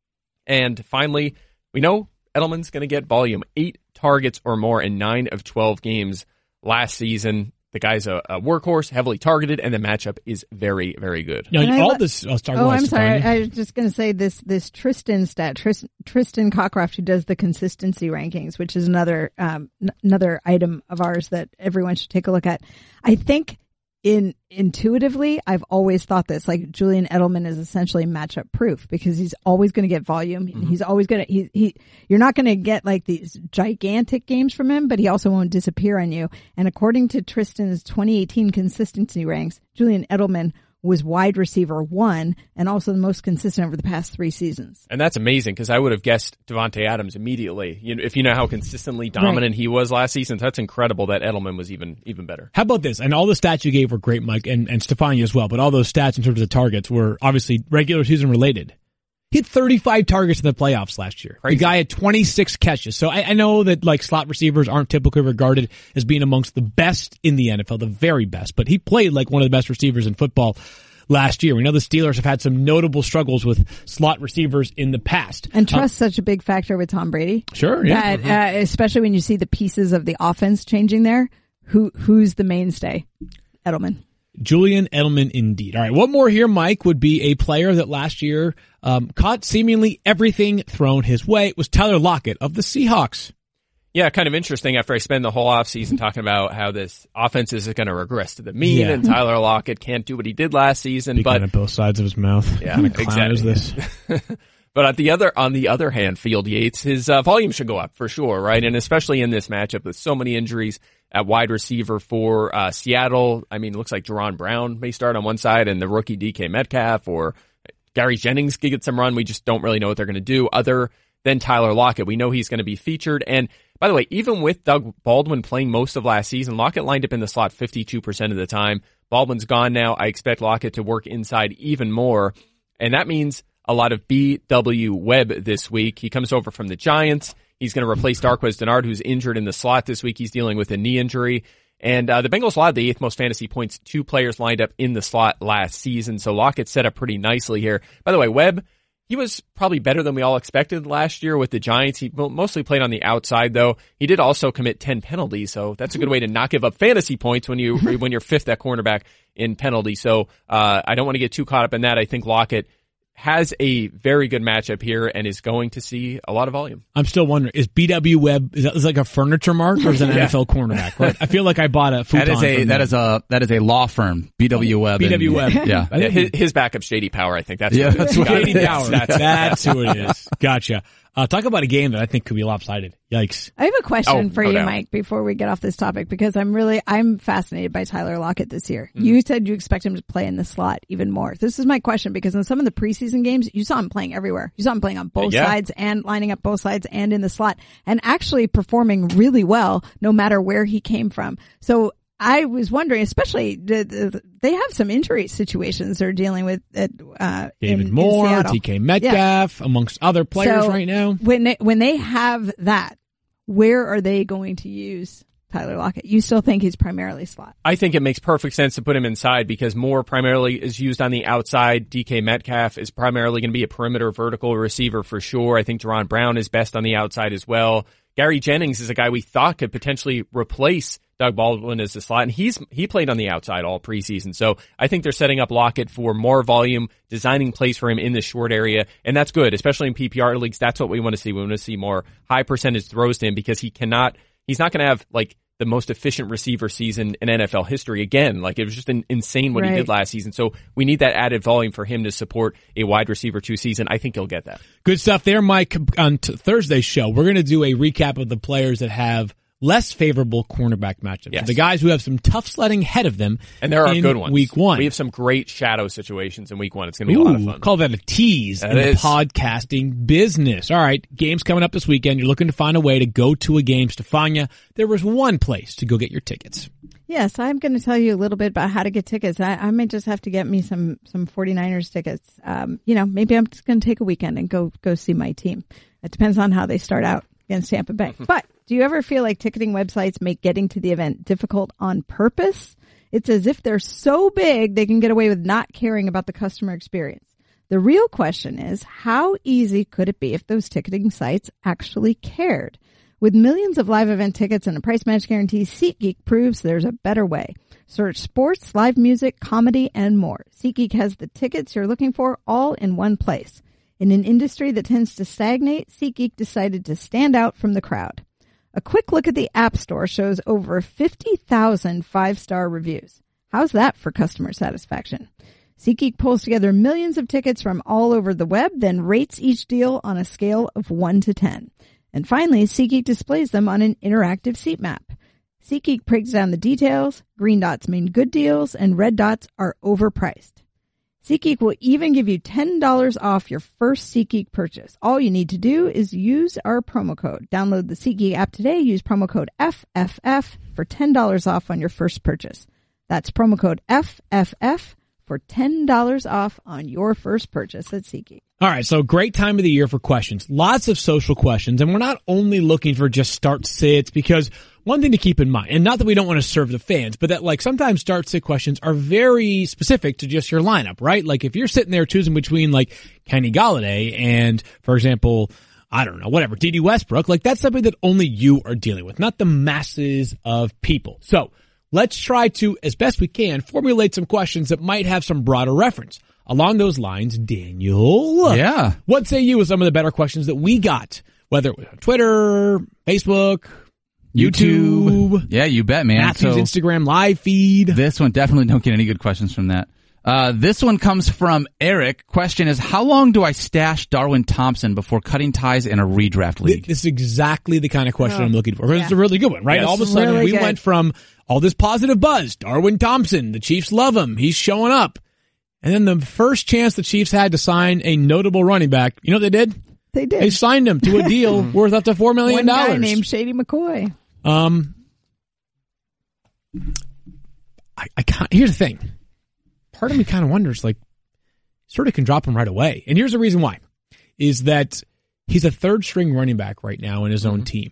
And finally, we know Edelman's going to get volume. Eight targets or more in nine of twelve games last season. The guy's a, a workhorse, heavily targeted, and the matchup is very, very good. Now, And I all li- this. Oh, sorry, Oh, go ahead, I'm sorry. Stefania. I, I was just going to say this, this Tristan stat, Tris, Tristan Cockcroft, who does the consistency rankings, which is another, um, n- another item of ours that everyone should take a look at. I think in intuitively, I've always thought this, like Julian Edelman is essentially matchup proof because he's always going to get volume. Mm-hmm. He's always going to, he, he, you're not going to get like these gigantic games from him, but he also won't disappear on you. And according to Tristan's twenty eighteen consistency ranks, Julian Edelman was wide receiver one and also the most consistent over the past three seasons. And that's amazing because I would have guessed Devontae Adams immediately. You know, if you know how consistently dominant Right. he was last season, that's incredible that Edelman was even even better. How about this? And all the stats you gave were great, Mike, and, and Stefania as well, but all those stats in terms of targets were obviously regular season related. He had thirty-five targets in the playoffs last year. Crazy. The guy had twenty-six catches. So I, I know that like slot receivers aren't typically regarded as being amongst the best in the N F L, the very best, but he played like one of the best receivers in football last year. We know the Steelers have had some notable struggles with slot receivers in the past. And trust such a big factor with Tom Brady. Sure, yeah. That, uh, especially when you see the pieces of the offense changing there. Who who's the mainstay? Edelman. Julian Edelman, indeed. All right, one more here, Mike, would be a player that last year um, caught seemingly everything thrown his way. It was Tyler Lockett of the Seahawks. Yeah, kind of interesting after I spend the whole offseason talking about how this offense is going to regress to the mean Yeah. and Tyler Lockett can't do what he did last season. Speaking But at both sides of his mouth. Yeah, what kind of clown exactly. is this? But at the other, on the other hand, Field Yates, his uh, volume should go up for sure, right? And especially in this matchup with so many injuries at wide receiver for uh, Seattle. I mean, it looks like Jerron Brown may start on one side and the rookie D K Metcalf, or Gary Jennings could get some run. We just don't really know what they're going to do other than Tyler Lockett. We know he's going to be featured. And by the way, even with Doug Baldwin playing most of last season, Lockett lined up in the slot fifty-two percent of the time. Baldwin's gone now. I expect Lockett to work inside even more. And that means a lot of B W Webb this week. He comes over from the Giants. He's going to replace Darqueze Dennard, who's injured in the slot this week. He's dealing with a knee injury. And uh, the Bengals allowed the eighth most fantasy points, two players lined up in the slot last season. So Lockett set up pretty nicely here. By the way, Webb, he was probably better than we all expected last year with the Giants. He mostly played on the outside, though. He did also commit ten penalties, so that's a good way to not give up fantasy points when you when you're fifth at cornerback in penalty. So uh, I don't want to get too caught up in that. I think Lockett has a very good matchup here and is going to see a lot of volume. I'm still wondering, is B W Webb, is that is that like a furniture mark or is it an yeah. N F L cornerback? Right? I feel like I bought a futon. That is a, from that is a, that is a law firm. B W Webb. B W Webb. Yeah. yeah his, his backup's J D Power, I think. That's yeah, what that's what J D Power. That's, that's who it is. Gotcha. Uh, talk about a game that I think could be lopsided. Yikes. I have a question oh, for no you, doubt. Mike, before we get off this topic, because I'm really, I'm fascinated by Tyler Lockett this year. Mm. You said you expect him to play in the slot even more. This is my question, because in some of the preseason games, you saw him playing everywhere. You saw him playing on both yeah. sides and lining up both sides and in the slot and actually performing really well no matter where he came from. So I was wondering, especially the, the, they have some injury situations they're dealing with at uh, David in, Moore, in T K Metcalf, yeah. amongst other players so right now. When they, when they have that, where are they going to use Tyler Lockett? You still think he's primarily slot? I think it makes perfect sense to put him inside because Moore primarily is used on the outside. D K Metcalf is primarily going to be a perimeter vertical receiver for sure. I think Deron Brown is best on the outside as well. Gary Jennings is a guy we thought could potentially replace Doug Baldwin as the slot, and he's he played on the outside all preseason. So I think they're setting up Lockett for more volume, designing plays for him in the short area, and that's good, especially in P P R leagues. That's what we want to see. We want to see more high percentage throws to him because he cannot, he's not going to have like the most efficient receiver season in N F L history again. Like it was just an insane what right. he did last season. So we need that added volume for him to support a wide receiver two season. I think he'll get that. Good stuff there, Mike. On t- Thursday's show, we're going to do a recap of the players that have less favorable cornerback matchups. Yes. The guys who have some tough sledding ahead of them. And there are in good ones. Week one. We have some great shadow situations in week one. It's going to be Ooh, a lot of fun. Call that a tease That in is. the podcasting business. All right. Games coming up this weekend. You're looking to find a way to go to a game. Stefania, there was one place to go get your tickets. Yes, I'm going to tell you a little bit about how to get tickets. I, I may just have to get me some, some 49ers tickets. Um, you know, maybe I'm just going to take a weekend and go, go see my team. It depends on how they start out against Tampa Bay. But do you ever feel like ticketing websites make getting to the event difficult on purpose? It's as if they're so big they can get away with not caring about the customer experience. The real question is, how easy could it be if those ticketing sites actually cared? With millions of live event tickets and a price match guarantee, SeatGeek proves there's a better way. Search sports, live music, comedy, and more. SeatGeek has the tickets you're looking for all in one place. In an industry that tends to stagnate, SeatGeek decided to stand out from the crowd. A quick look at the App Store shows over fifty thousand five-star reviews. How's that for customer satisfaction? SeatGeek pulls together millions of tickets from all over the web, then rates each deal on a scale of one to ten. And finally, SeatGeek displays them on an interactive seat map. SeatGeek breaks down the details. Green dots mean good deals, and red dots are overpriced. SeatGeek will even give you ten dollars off your first SeatGeek purchase. All you need to do is use our promo code. Download the SeatGeek app today. Use promo code F F F for ten dollars off on your first purchase. That's promo code F F F for ten dollars off on your first purchase at SeatGeek. All right, so great time of the year for questions. Lots of social questions, and we're not only looking for just start sits, because one thing to keep in mind, and not that we don't want to serve the fans, but that like sometimes start sit questions are very specific to just your lineup, right? Like if you're sitting there choosing between like Kenny Golladay and, for example, I don't know, whatever, D D Westbrook, like that's something that only you are dealing with, not the masses of people. So let's try to, as best we can, formulate some questions that might have some broader reference. Along those lines, Daniel, Yeah. what say you with some of the better questions that we got, whether it was on Twitter, Facebook, YouTube, Yeah, you bet, man. Matthew's So Instagram live feed? this one, definitely don't get any good questions from that. Uh, this one comes from Eric. Question is, how long do I stash Darwin Thompson before cutting ties in a redraft league? This is exactly the kind of question Oh, I'm looking for. It's yeah. a really good one, right? Yes. All of a sudden, Really we good. went from all this positive buzz, Darwin Thompson, the Chiefs love him, he's showing up. And then the first chance the Chiefs had to sign a notable running back, you know what they did? They did. They signed him to a deal worth up to four million dollars. One guy named Shady McCoy. Um, I, I can't, here's the thing. Part of me kind of wonders, like, sort of can drop him right away. And here's the reason why. Is that he's a third string running back right now in his own team.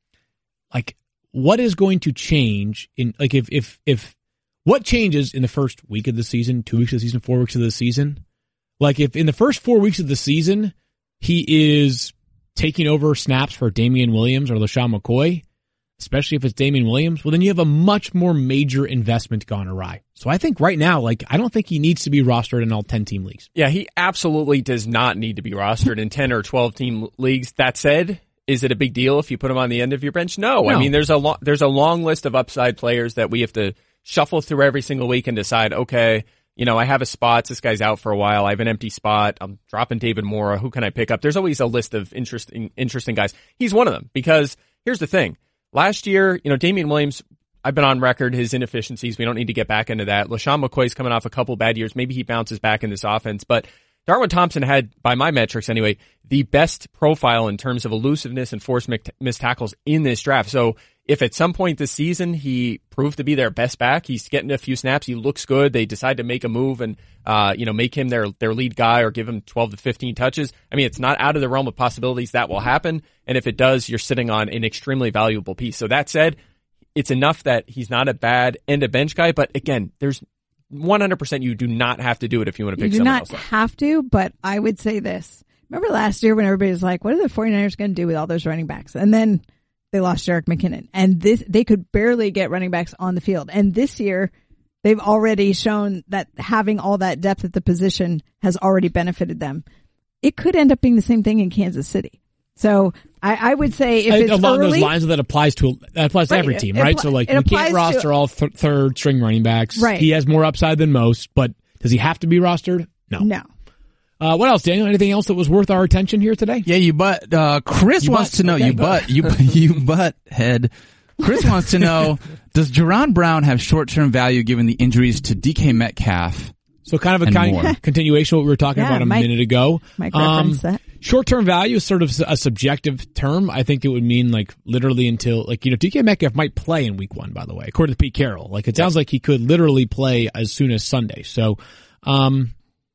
Like, what is going to change in, like, if, if, if, what changes in the first week of the season, two weeks of the season, four weeks of the season? Like, if in the first four weeks of the season, he is taking over snaps for Damian Williams or LaShawn McCoy, especially if it's Damian Williams, well, then you have a much more major investment gone awry. So I think right now, like, I don't think he needs to be rostered in all ten-team leagues. Yeah, he absolutely does not need to be rostered in ten or twelve-team leagues. That said, is it a big deal if you put him on the end of your bench? No. no. I mean, there's a lo- there's a long list of upside players that we have to shuffle through every single week and decide, okay, you know, I have a spot. This guy's out for a while. I have an empty spot. I'm dropping David Moore. Who can I pick up? There's always a list of interesting, interesting guys. He's one of them because here's the thing. Last year, you know, Damian Williams, I've been on record his inefficiencies. We don't need to get back into that. LaShawn McCoy's coming off a couple bad years. Maybe he bounces back in this offense, but Darwin Thompson had, by my metrics anyway, the best profile in terms of elusiveness and forced missed tackles in this draft. So if at some point this season he proved to be their best back, he's getting a few snaps, he looks good, they decide to make a move and, uh, you know, make him their, their lead guy or give him twelve to fifteen touches. I mean, it's not out of the realm of possibilities that will happen. And if it does, you're sitting on an extremely valuable piece. So that said, it's enough that he's not a bad end of bench guy. But again, there's one hundred percent you do not have to do it if you want to pick you someone not else up. have to, but I would say this. Remember last year when everybody was like, what are the 49ers going to do with all those running backs? And then they lost Jerick McKinnon. And this they could barely get running backs on the field. And this year, they've already shown that having all that depth at the position has already benefited them. It could end up being the same thing in Kansas City. So I, I would say if it's along early, those lines, that applies to that applies to Right, every it- team, it right? appli- So like it we can't applies roster to- all th- third string running backs. Right. He has more upside than most, but does he have to be rostered? No. no. Uh, what else, Daniel? Anything else that was worth our attention here today? Yeah, you butt. Uh, Chris You wants butt? to know. Okay, you go. butt. You you butt head. Chris wants to know: does Jerron Brown have short-term value given the injuries to D K Metcalf? So kind of a And kind more. continuation of what we were talking Yeah, about a Mike- minute ago. Mike referenced that. Short-term value is sort of a subjective term. I think it would mean like literally until like, you know, D K Metcalf might play in week one, by the way, according to Pete Carroll. Like it sounds like he could literally play as soon as Sunday. So, um,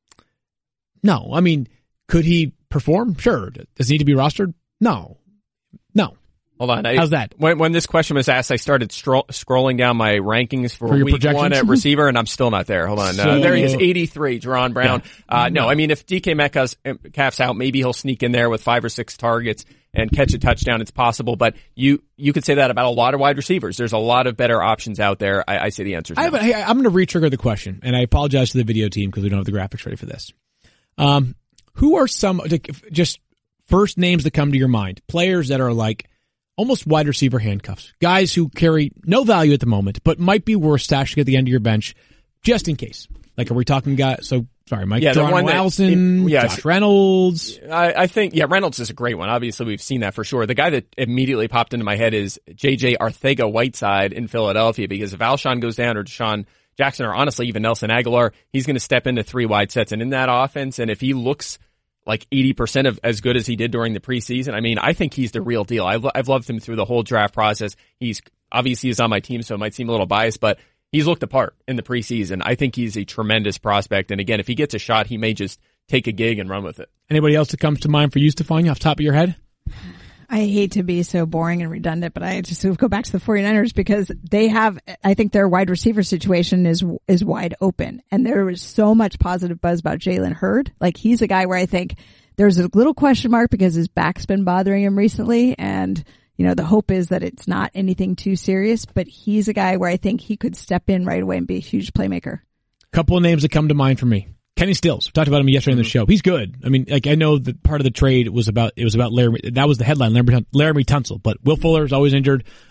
no, I mean, could he perform? Sure. Does he need to be rostered? No. No. Hold on. I, How's that? When, when this question was asked, I started stro- scrolling down my rankings for, For your week projections? one at receiver, and I'm still not there. Hold on. So- Uh, there he is, eighty-three, Jerron Brown. Yeah. Uh, no, I mean, if D K Metcalf's calf's out, maybe he'll sneak in there with five or six targets and catch a touchdown. It's possible, but you you could say that about a lot of wide receivers. There's a lot of better options out there. I, I say the answer is I no. have, hey, I'm going to re-trigger the question, and I apologize to the video team because we don't have the graphics ready for this. Um, who are some like, just first names that come to your mind? Players that are like almost wide receiver handcuffs. Guys who carry no value at the moment, but might be worth stashing at the end of your bench just in case. Like, are we talking guys? So, sorry, Mike. Yeah, the Geronimo one that- Allison, it- yeah, Josh it's- Reynolds. I, I think, yeah, Reynolds is a great one. Obviously, we've seen that for sure. The guy that immediately popped into my head is J J Arcega-Whiteside in Philadelphia, because if Alshon goes down or Deshaun Jackson or honestly even Nelson Aguilar, he's going to step into three wide sets. And in that offense, and if he looks like eighty percent of as good as he did during the preseason, I mean, I think he's the real deal. I've, I've loved him through the whole draft process. He's obviously he's on my team, so it might seem a little biased, but he's looked apart in the preseason. I think he's a tremendous prospect. And again, if he gets a shot, he may just take a gig and run with it. Anybody else that comes to mind for you, Stefania, off the top of your head? I hate to be so boring and redundant, but I just go back to the 49ers because they have, I think their wide receiver situation is, is wide open. And there was so much positive buzz about Jalen Hurd. Like he's a guy where I think there's a little question mark because his back's been bothering him recently. And, you know, the hope is that it's not anything too serious, but he's a guy where I think he could step in right away and be a huge playmaker. Couple of names that come to mind for me. Kenny Stills. We talked about him yesterday on the show. He's good. I mean, like I know that part of the trade was about it was about Laramie. That was the headline, Laramie, Laramie Tunsil. But Will Fuller is always injured.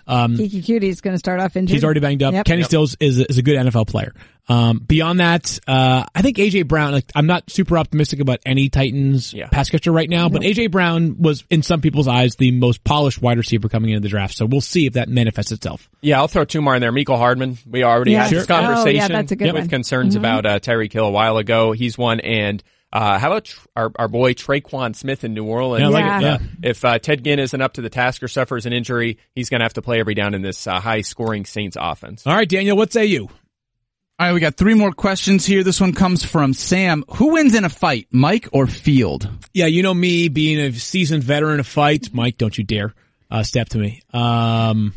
Um, Kiki Cutie's going to start off injured. He's already banged up. Yep. Kenny Yep. Stills is a, is a good N F L player. Um, beyond that, uh, I think A J Brown, like, I'm not super optimistic about any Titans Yeah. pass catcher right now, but A J Brown was, in some people's eyes, the most polished wide receiver coming into the draft. So we'll see if that manifests itself. Yeah, I'll throw two more in there. Mecole Hardman. We already Yeah. had Sure. this conversation Oh, yeah, that's a good with one. concerns Mm-hmm. about uh, Tyreek Hill a while ago. He's one. And uh, how about tr- our, our boy Traquan Smith in New Orleans? Yeah, I like Yeah. it. Yeah. If uh, Ted Ginn isn't up to the task or suffers an injury, he's going to have to play every down in this uh, high-scoring Saints offense. All right, Daniel, what say you? All right, we got three more questions here. This one comes from Sam. Who wins in a fight, Mike or Field? Yeah, you know me being a seasoned veteran of fight. Mike, don't you dare uh, step to me. Um,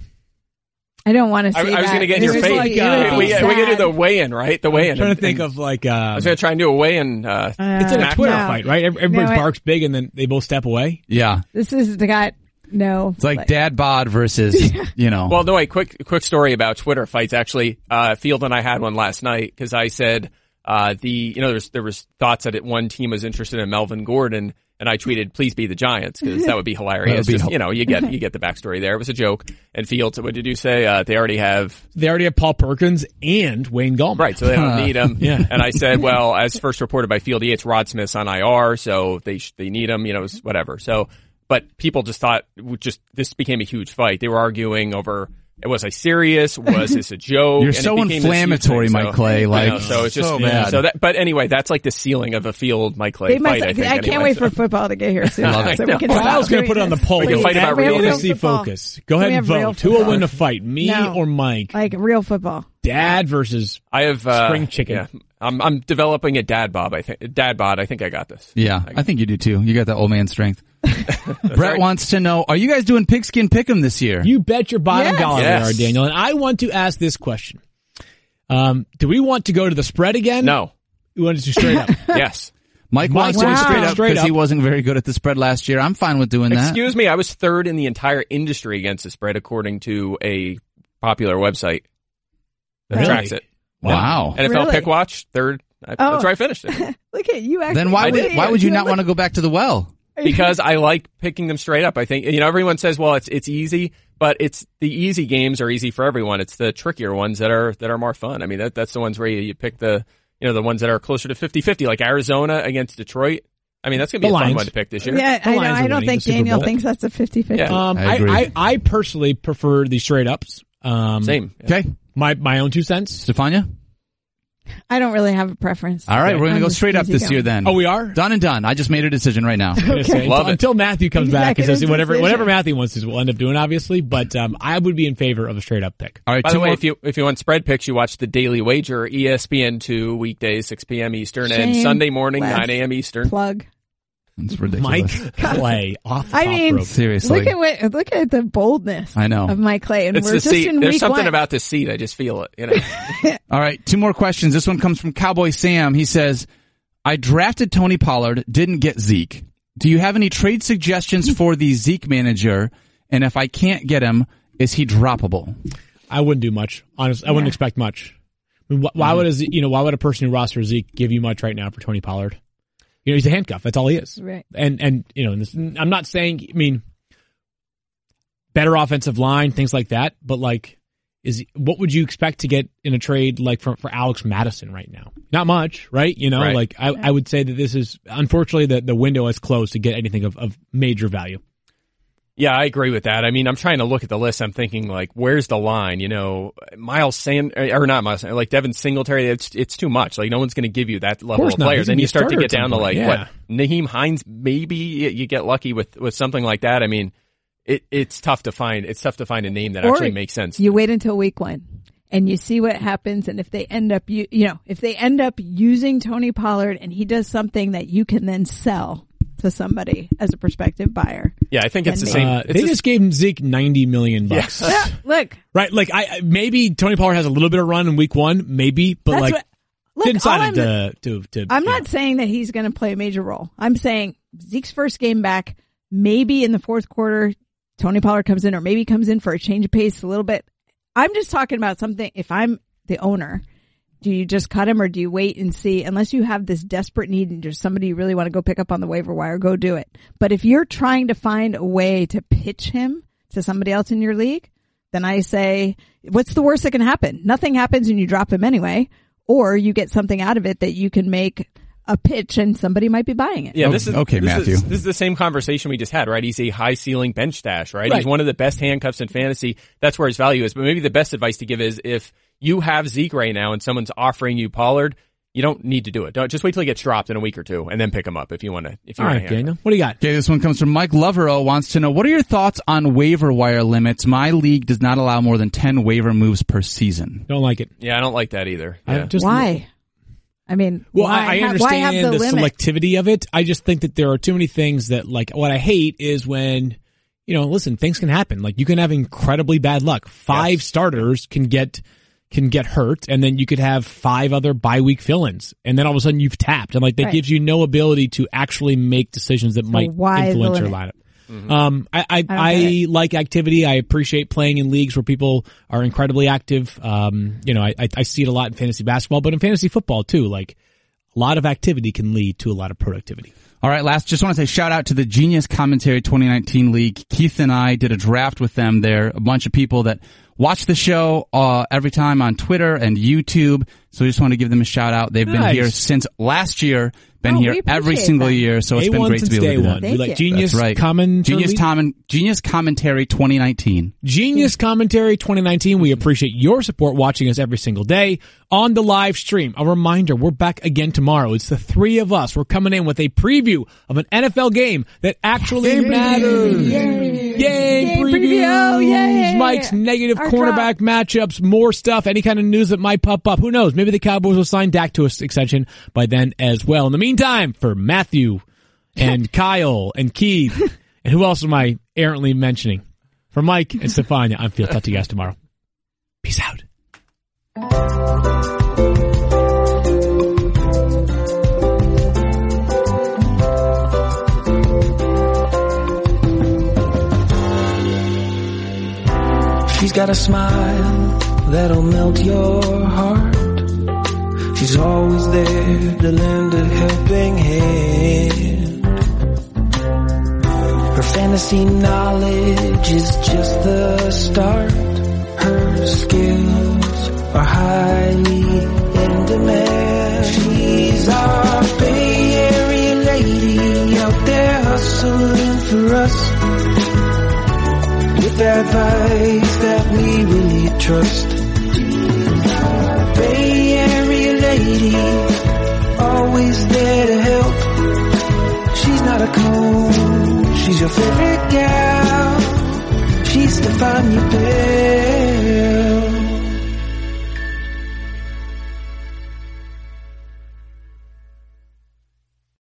I don't want to I, see I was that. going to get in It your was face. like, uh, it would we, be we, we can do sad. the weigh-in, right? The weigh-in. I'm trying to And- think and of like, I uh, was going to try and do a weigh-in. Uh, Uh, it's like a Smack Twitter no. fight, right? Every- Everybody No, I- barks big and then they both step away. Yeah. This is the guy. No. It's like dad bod versus, you know. Well, no, wait, quick, quick story about Twitter fights. Actually, uh, Field and I had one last night because I said, uh, the, you know, there was, there was thoughts that it, one team was interested in Melvin Gordon, and I tweeted, please be the Giants, because that would be hilarious. That would be Just, hil- you know, you get, you get the backstory there. It was a joke. And Fields, what did you say? Uh, they already have, They already have Paul Perkins and Wayne Gallman. right, so they don't need him. Yeah. And I said, well, as first reported by Field, it's Rod Smith's on I R, so they, sh- they need him, you know, it's whatever. So, but people just thought, just, this became a huge fight. They were arguing over, was I serious? Was this a joke? You're And it so became this huge inflammatory, thing, Mike so- Clay. I Like, know, so it's just, so yeah, bad. so that, but anyway, that's like the ceiling of a Field Mike Clay They must, fight, I I, think. can't anyway, wait so. for football to get here soon. Love it. so we can stop Kyle's going to doing put it on the this. poll. We can Please. fight about Real real Fantasy football. focus. Go Can ahead we and have real vote. Who will football? win the fight, me No. or Mike? Like real football. Dad versus I have, uh, Spring chicken. Yeah, I'm, I'm developing a dad bob, I think. Dad bod, I think I got this. yeah, I think you do too. You got that old man strength. Brett right. wants to know, are you guys doing Pigskin Pick'em this year? You bet your bottom Yes. dollar Yes. they are, Daniel. And I want to ask this question. Um, do we want to go to the spread again? No. We want to do straight up. Yes. Mike Mike wants to do wants to straight go up straight because he up. wasn't very good at the spread last year. I'm fine with doing that. Excuse me, I was third in the entire industry against the spread, according to a popular website that Really? tracks it. Wow. N F L Really? Pick Watch, third. I, Oh. That's where I finished it. Look at you. Actually Then why did would, it. why would you not look- want to go back to the well? Because I like picking them straight up. I think, you know, everyone says, well, it's, it's easy, but it's, the easy games are easy for everyone. It's the trickier ones that are, that are more fun. I mean, that, that's the ones where you, you pick the, you know, the ones that are closer to fifty-fifty, like Arizona against Detroit. I mean, that's going to be The a fun Lions. one to pick this year. Yeah, The I know. Lions are I don't winning think the Super Daniel Bowl. thinks that's a fifty-fifty. Yeah. Um, I I, agree. I, I personally prefer the straight ups. Um, Same. Okay. My, my own two cents. Stefania? I don't really have a preference. All right, we're going to I'm go just straight up easy this going. year then. Oh, we are? Done and done. I just made a decision right now. I'm gonna say, Love until, it. until Matthew comes back and says Executive whatever, decision. whatever Matthew wants to, we'll end up doing, obviously. But, um, I would be in favor of a straight up pick. All right, By two the way, more. if you if you want spread picks, you watch the Daily Wager, E S P N two weekdays, six p.m. Eastern, and Shame. Sunday morning, Left. nine a.m. Eastern. Plug. It's ridiculous. Mike Clay off the I top mean, rope. Seriously. Look at what, look at the boldness. I know. of Mike Clay, and It's we're the just seat. in There's week something one. about this seat. I just feel it. You know. All right, two more questions. This one comes from Cowboy Sam. He says, I drafted Tony Pollard, didn't get Zeke. Do you have any trade suggestions for the Zeke manager? And if I can't get him, is he droppable? I wouldn't do much. Honestly, I wouldn't Yeah. expect much. I mean, wh- why would a, Ze- you know, why would a person who rosters Zeke give you much right now for Tony Pollard? You know, he's a handcuff. That's all he is. Right. And, and, you know, this, I'm not saying, I mean, better offensive line, things like that, but like, is, what would you expect to get in a trade like for, for Alex Madison right now? Not much, right? You know, Right. like I, I would say that this is, unfortunately, the, the window is closed to get anything of, of major value. Yeah, I agree with that. I mean, I'm trying to look at the list. I'm thinking, like, where's the line? You know, Miles Sand or not Miles, like Devin Singletary. It's it's too much. Like, no one's going to give you that level course of not. players. He's gonna And be you a start to starter get at down some to like point, what yeah. Naheem Hines. Maybe you you get lucky with with something like that. I mean, it it's tough to find. It's tough to find a name that Or actually makes sense. You wait until week one and you see what happens. And if they end up, you, you know, if they end up using Tony Pollard and he does something that you can then sell to somebody as a prospective buyer. Yeah, I think it's the Then same. Uh, it's they the- just gave Zeke ninety million bucks. Yeah, look, Right, like I I- maybe Tony Pollard has a little bit of run in week one, maybe, but that's like what, look, didn't sign all him I'm- to, to to. I'm you not know. saying that he's going to play a major role. I'm saying Zeke's first game back, maybe in the fourth quarter, Tony Pollard comes in, or maybe comes in for a change of pace a little bit. I'm just talking about something. If I'm the owner, do you just cut him or do you wait and see? Unless you have this desperate need and there's somebody you really want to go pick up on the waiver wire, go do it. But if you're trying to find a way to pitch him to somebody else in your league, then I say, what's the worst that can happen? Nothing happens and you drop him anyway, or you get something out of it that you can make a pitch and somebody might be buying it. Yeah, this is okay, this Matthew. Is, this is the same conversation we just had, right? He's a high ceiling bench stash, right? Right. He's one of the best handcuffs in fantasy. That's where his value is. But maybe the best advice to give is if you have Zeke right now and someone's offering you Pollard, you don't need to do it. Don't, just wait till he gets dropped in a week or two and then pick him up if you want to. If you All want right, to. Daniel, what do you got? Okay, this one comes from Mike Lovero. Wants to know, what are your thoughts on waiver wire limits? My league does not allow more than ten waiver moves per season. Don't like it. Yeah, I don't like that either. I Yeah. just Why? I mean, Well, why, I, I ha- understand why have the, the, limit? selectivity of it. I just think that there are too many things that, like, what I hate is when, you know, listen, things can happen. Like, you can have incredibly bad luck. Five Yes. starters can get can get hurt, and then you could have five other bye week fill-ins, and then all of a sudden you've tapped, and like that Right. gives you no ability to actually make decisions that might why the influence your limit? lineup. Um, I, I, I, don't get it. like activity. I appreciate playing in leagues where people are incredibly active. Um, you know, I, I, I see it a lot in fantasy basketball, but in fantasy football too. Like, a lot of activity can lead to a lot of productivity. All right, last, just want to say shout out to the Genius Commentary twenty nineteen League. Keith and I did a draft with them. They're a bunch of people that watch the show uh, every time on Twitter and YouTube. So we just want to give them a shout out. They've been Nice. here since last year, been Oh, here we appreciate every single that. year. So it's A been one great to since be able day to do one. that. Thank We like you. Genius That's right. Commentary. Genius, Tom- Genius Commentary twenty nineteen. Genius Commentary twenty nineteen. We appreciate your support watching us every single day on the live stream. A reminder, we're back again tomorrow. It's the three of us. We're coming in with a preview of an N F L game that actually matters. Yay! Game previews. preview. Yay. Mike's negative Our cornerback matchups, more stuff, any kind of news that might pop up. Who knows? Maybe the Cowboys will sign Dak to an extension by then as well. In the meantime, for Matthew and Kyle and Keith, and who else am I errantly mentioning? For Mike and Stefania, I'm Phil. Talk to you guys tomorrow. Peace out. She's got a smile that'll melt your heart. She's always there to lend a helping hand. Her fantasy knowledge is just the start. Her skills are highly in demand. She's our Bay Area lady out there hustling for us, with advice that we really trust. Bay Area lady, always there to help. She's not a clone, she's your favorite gal. She's Stefania Bell.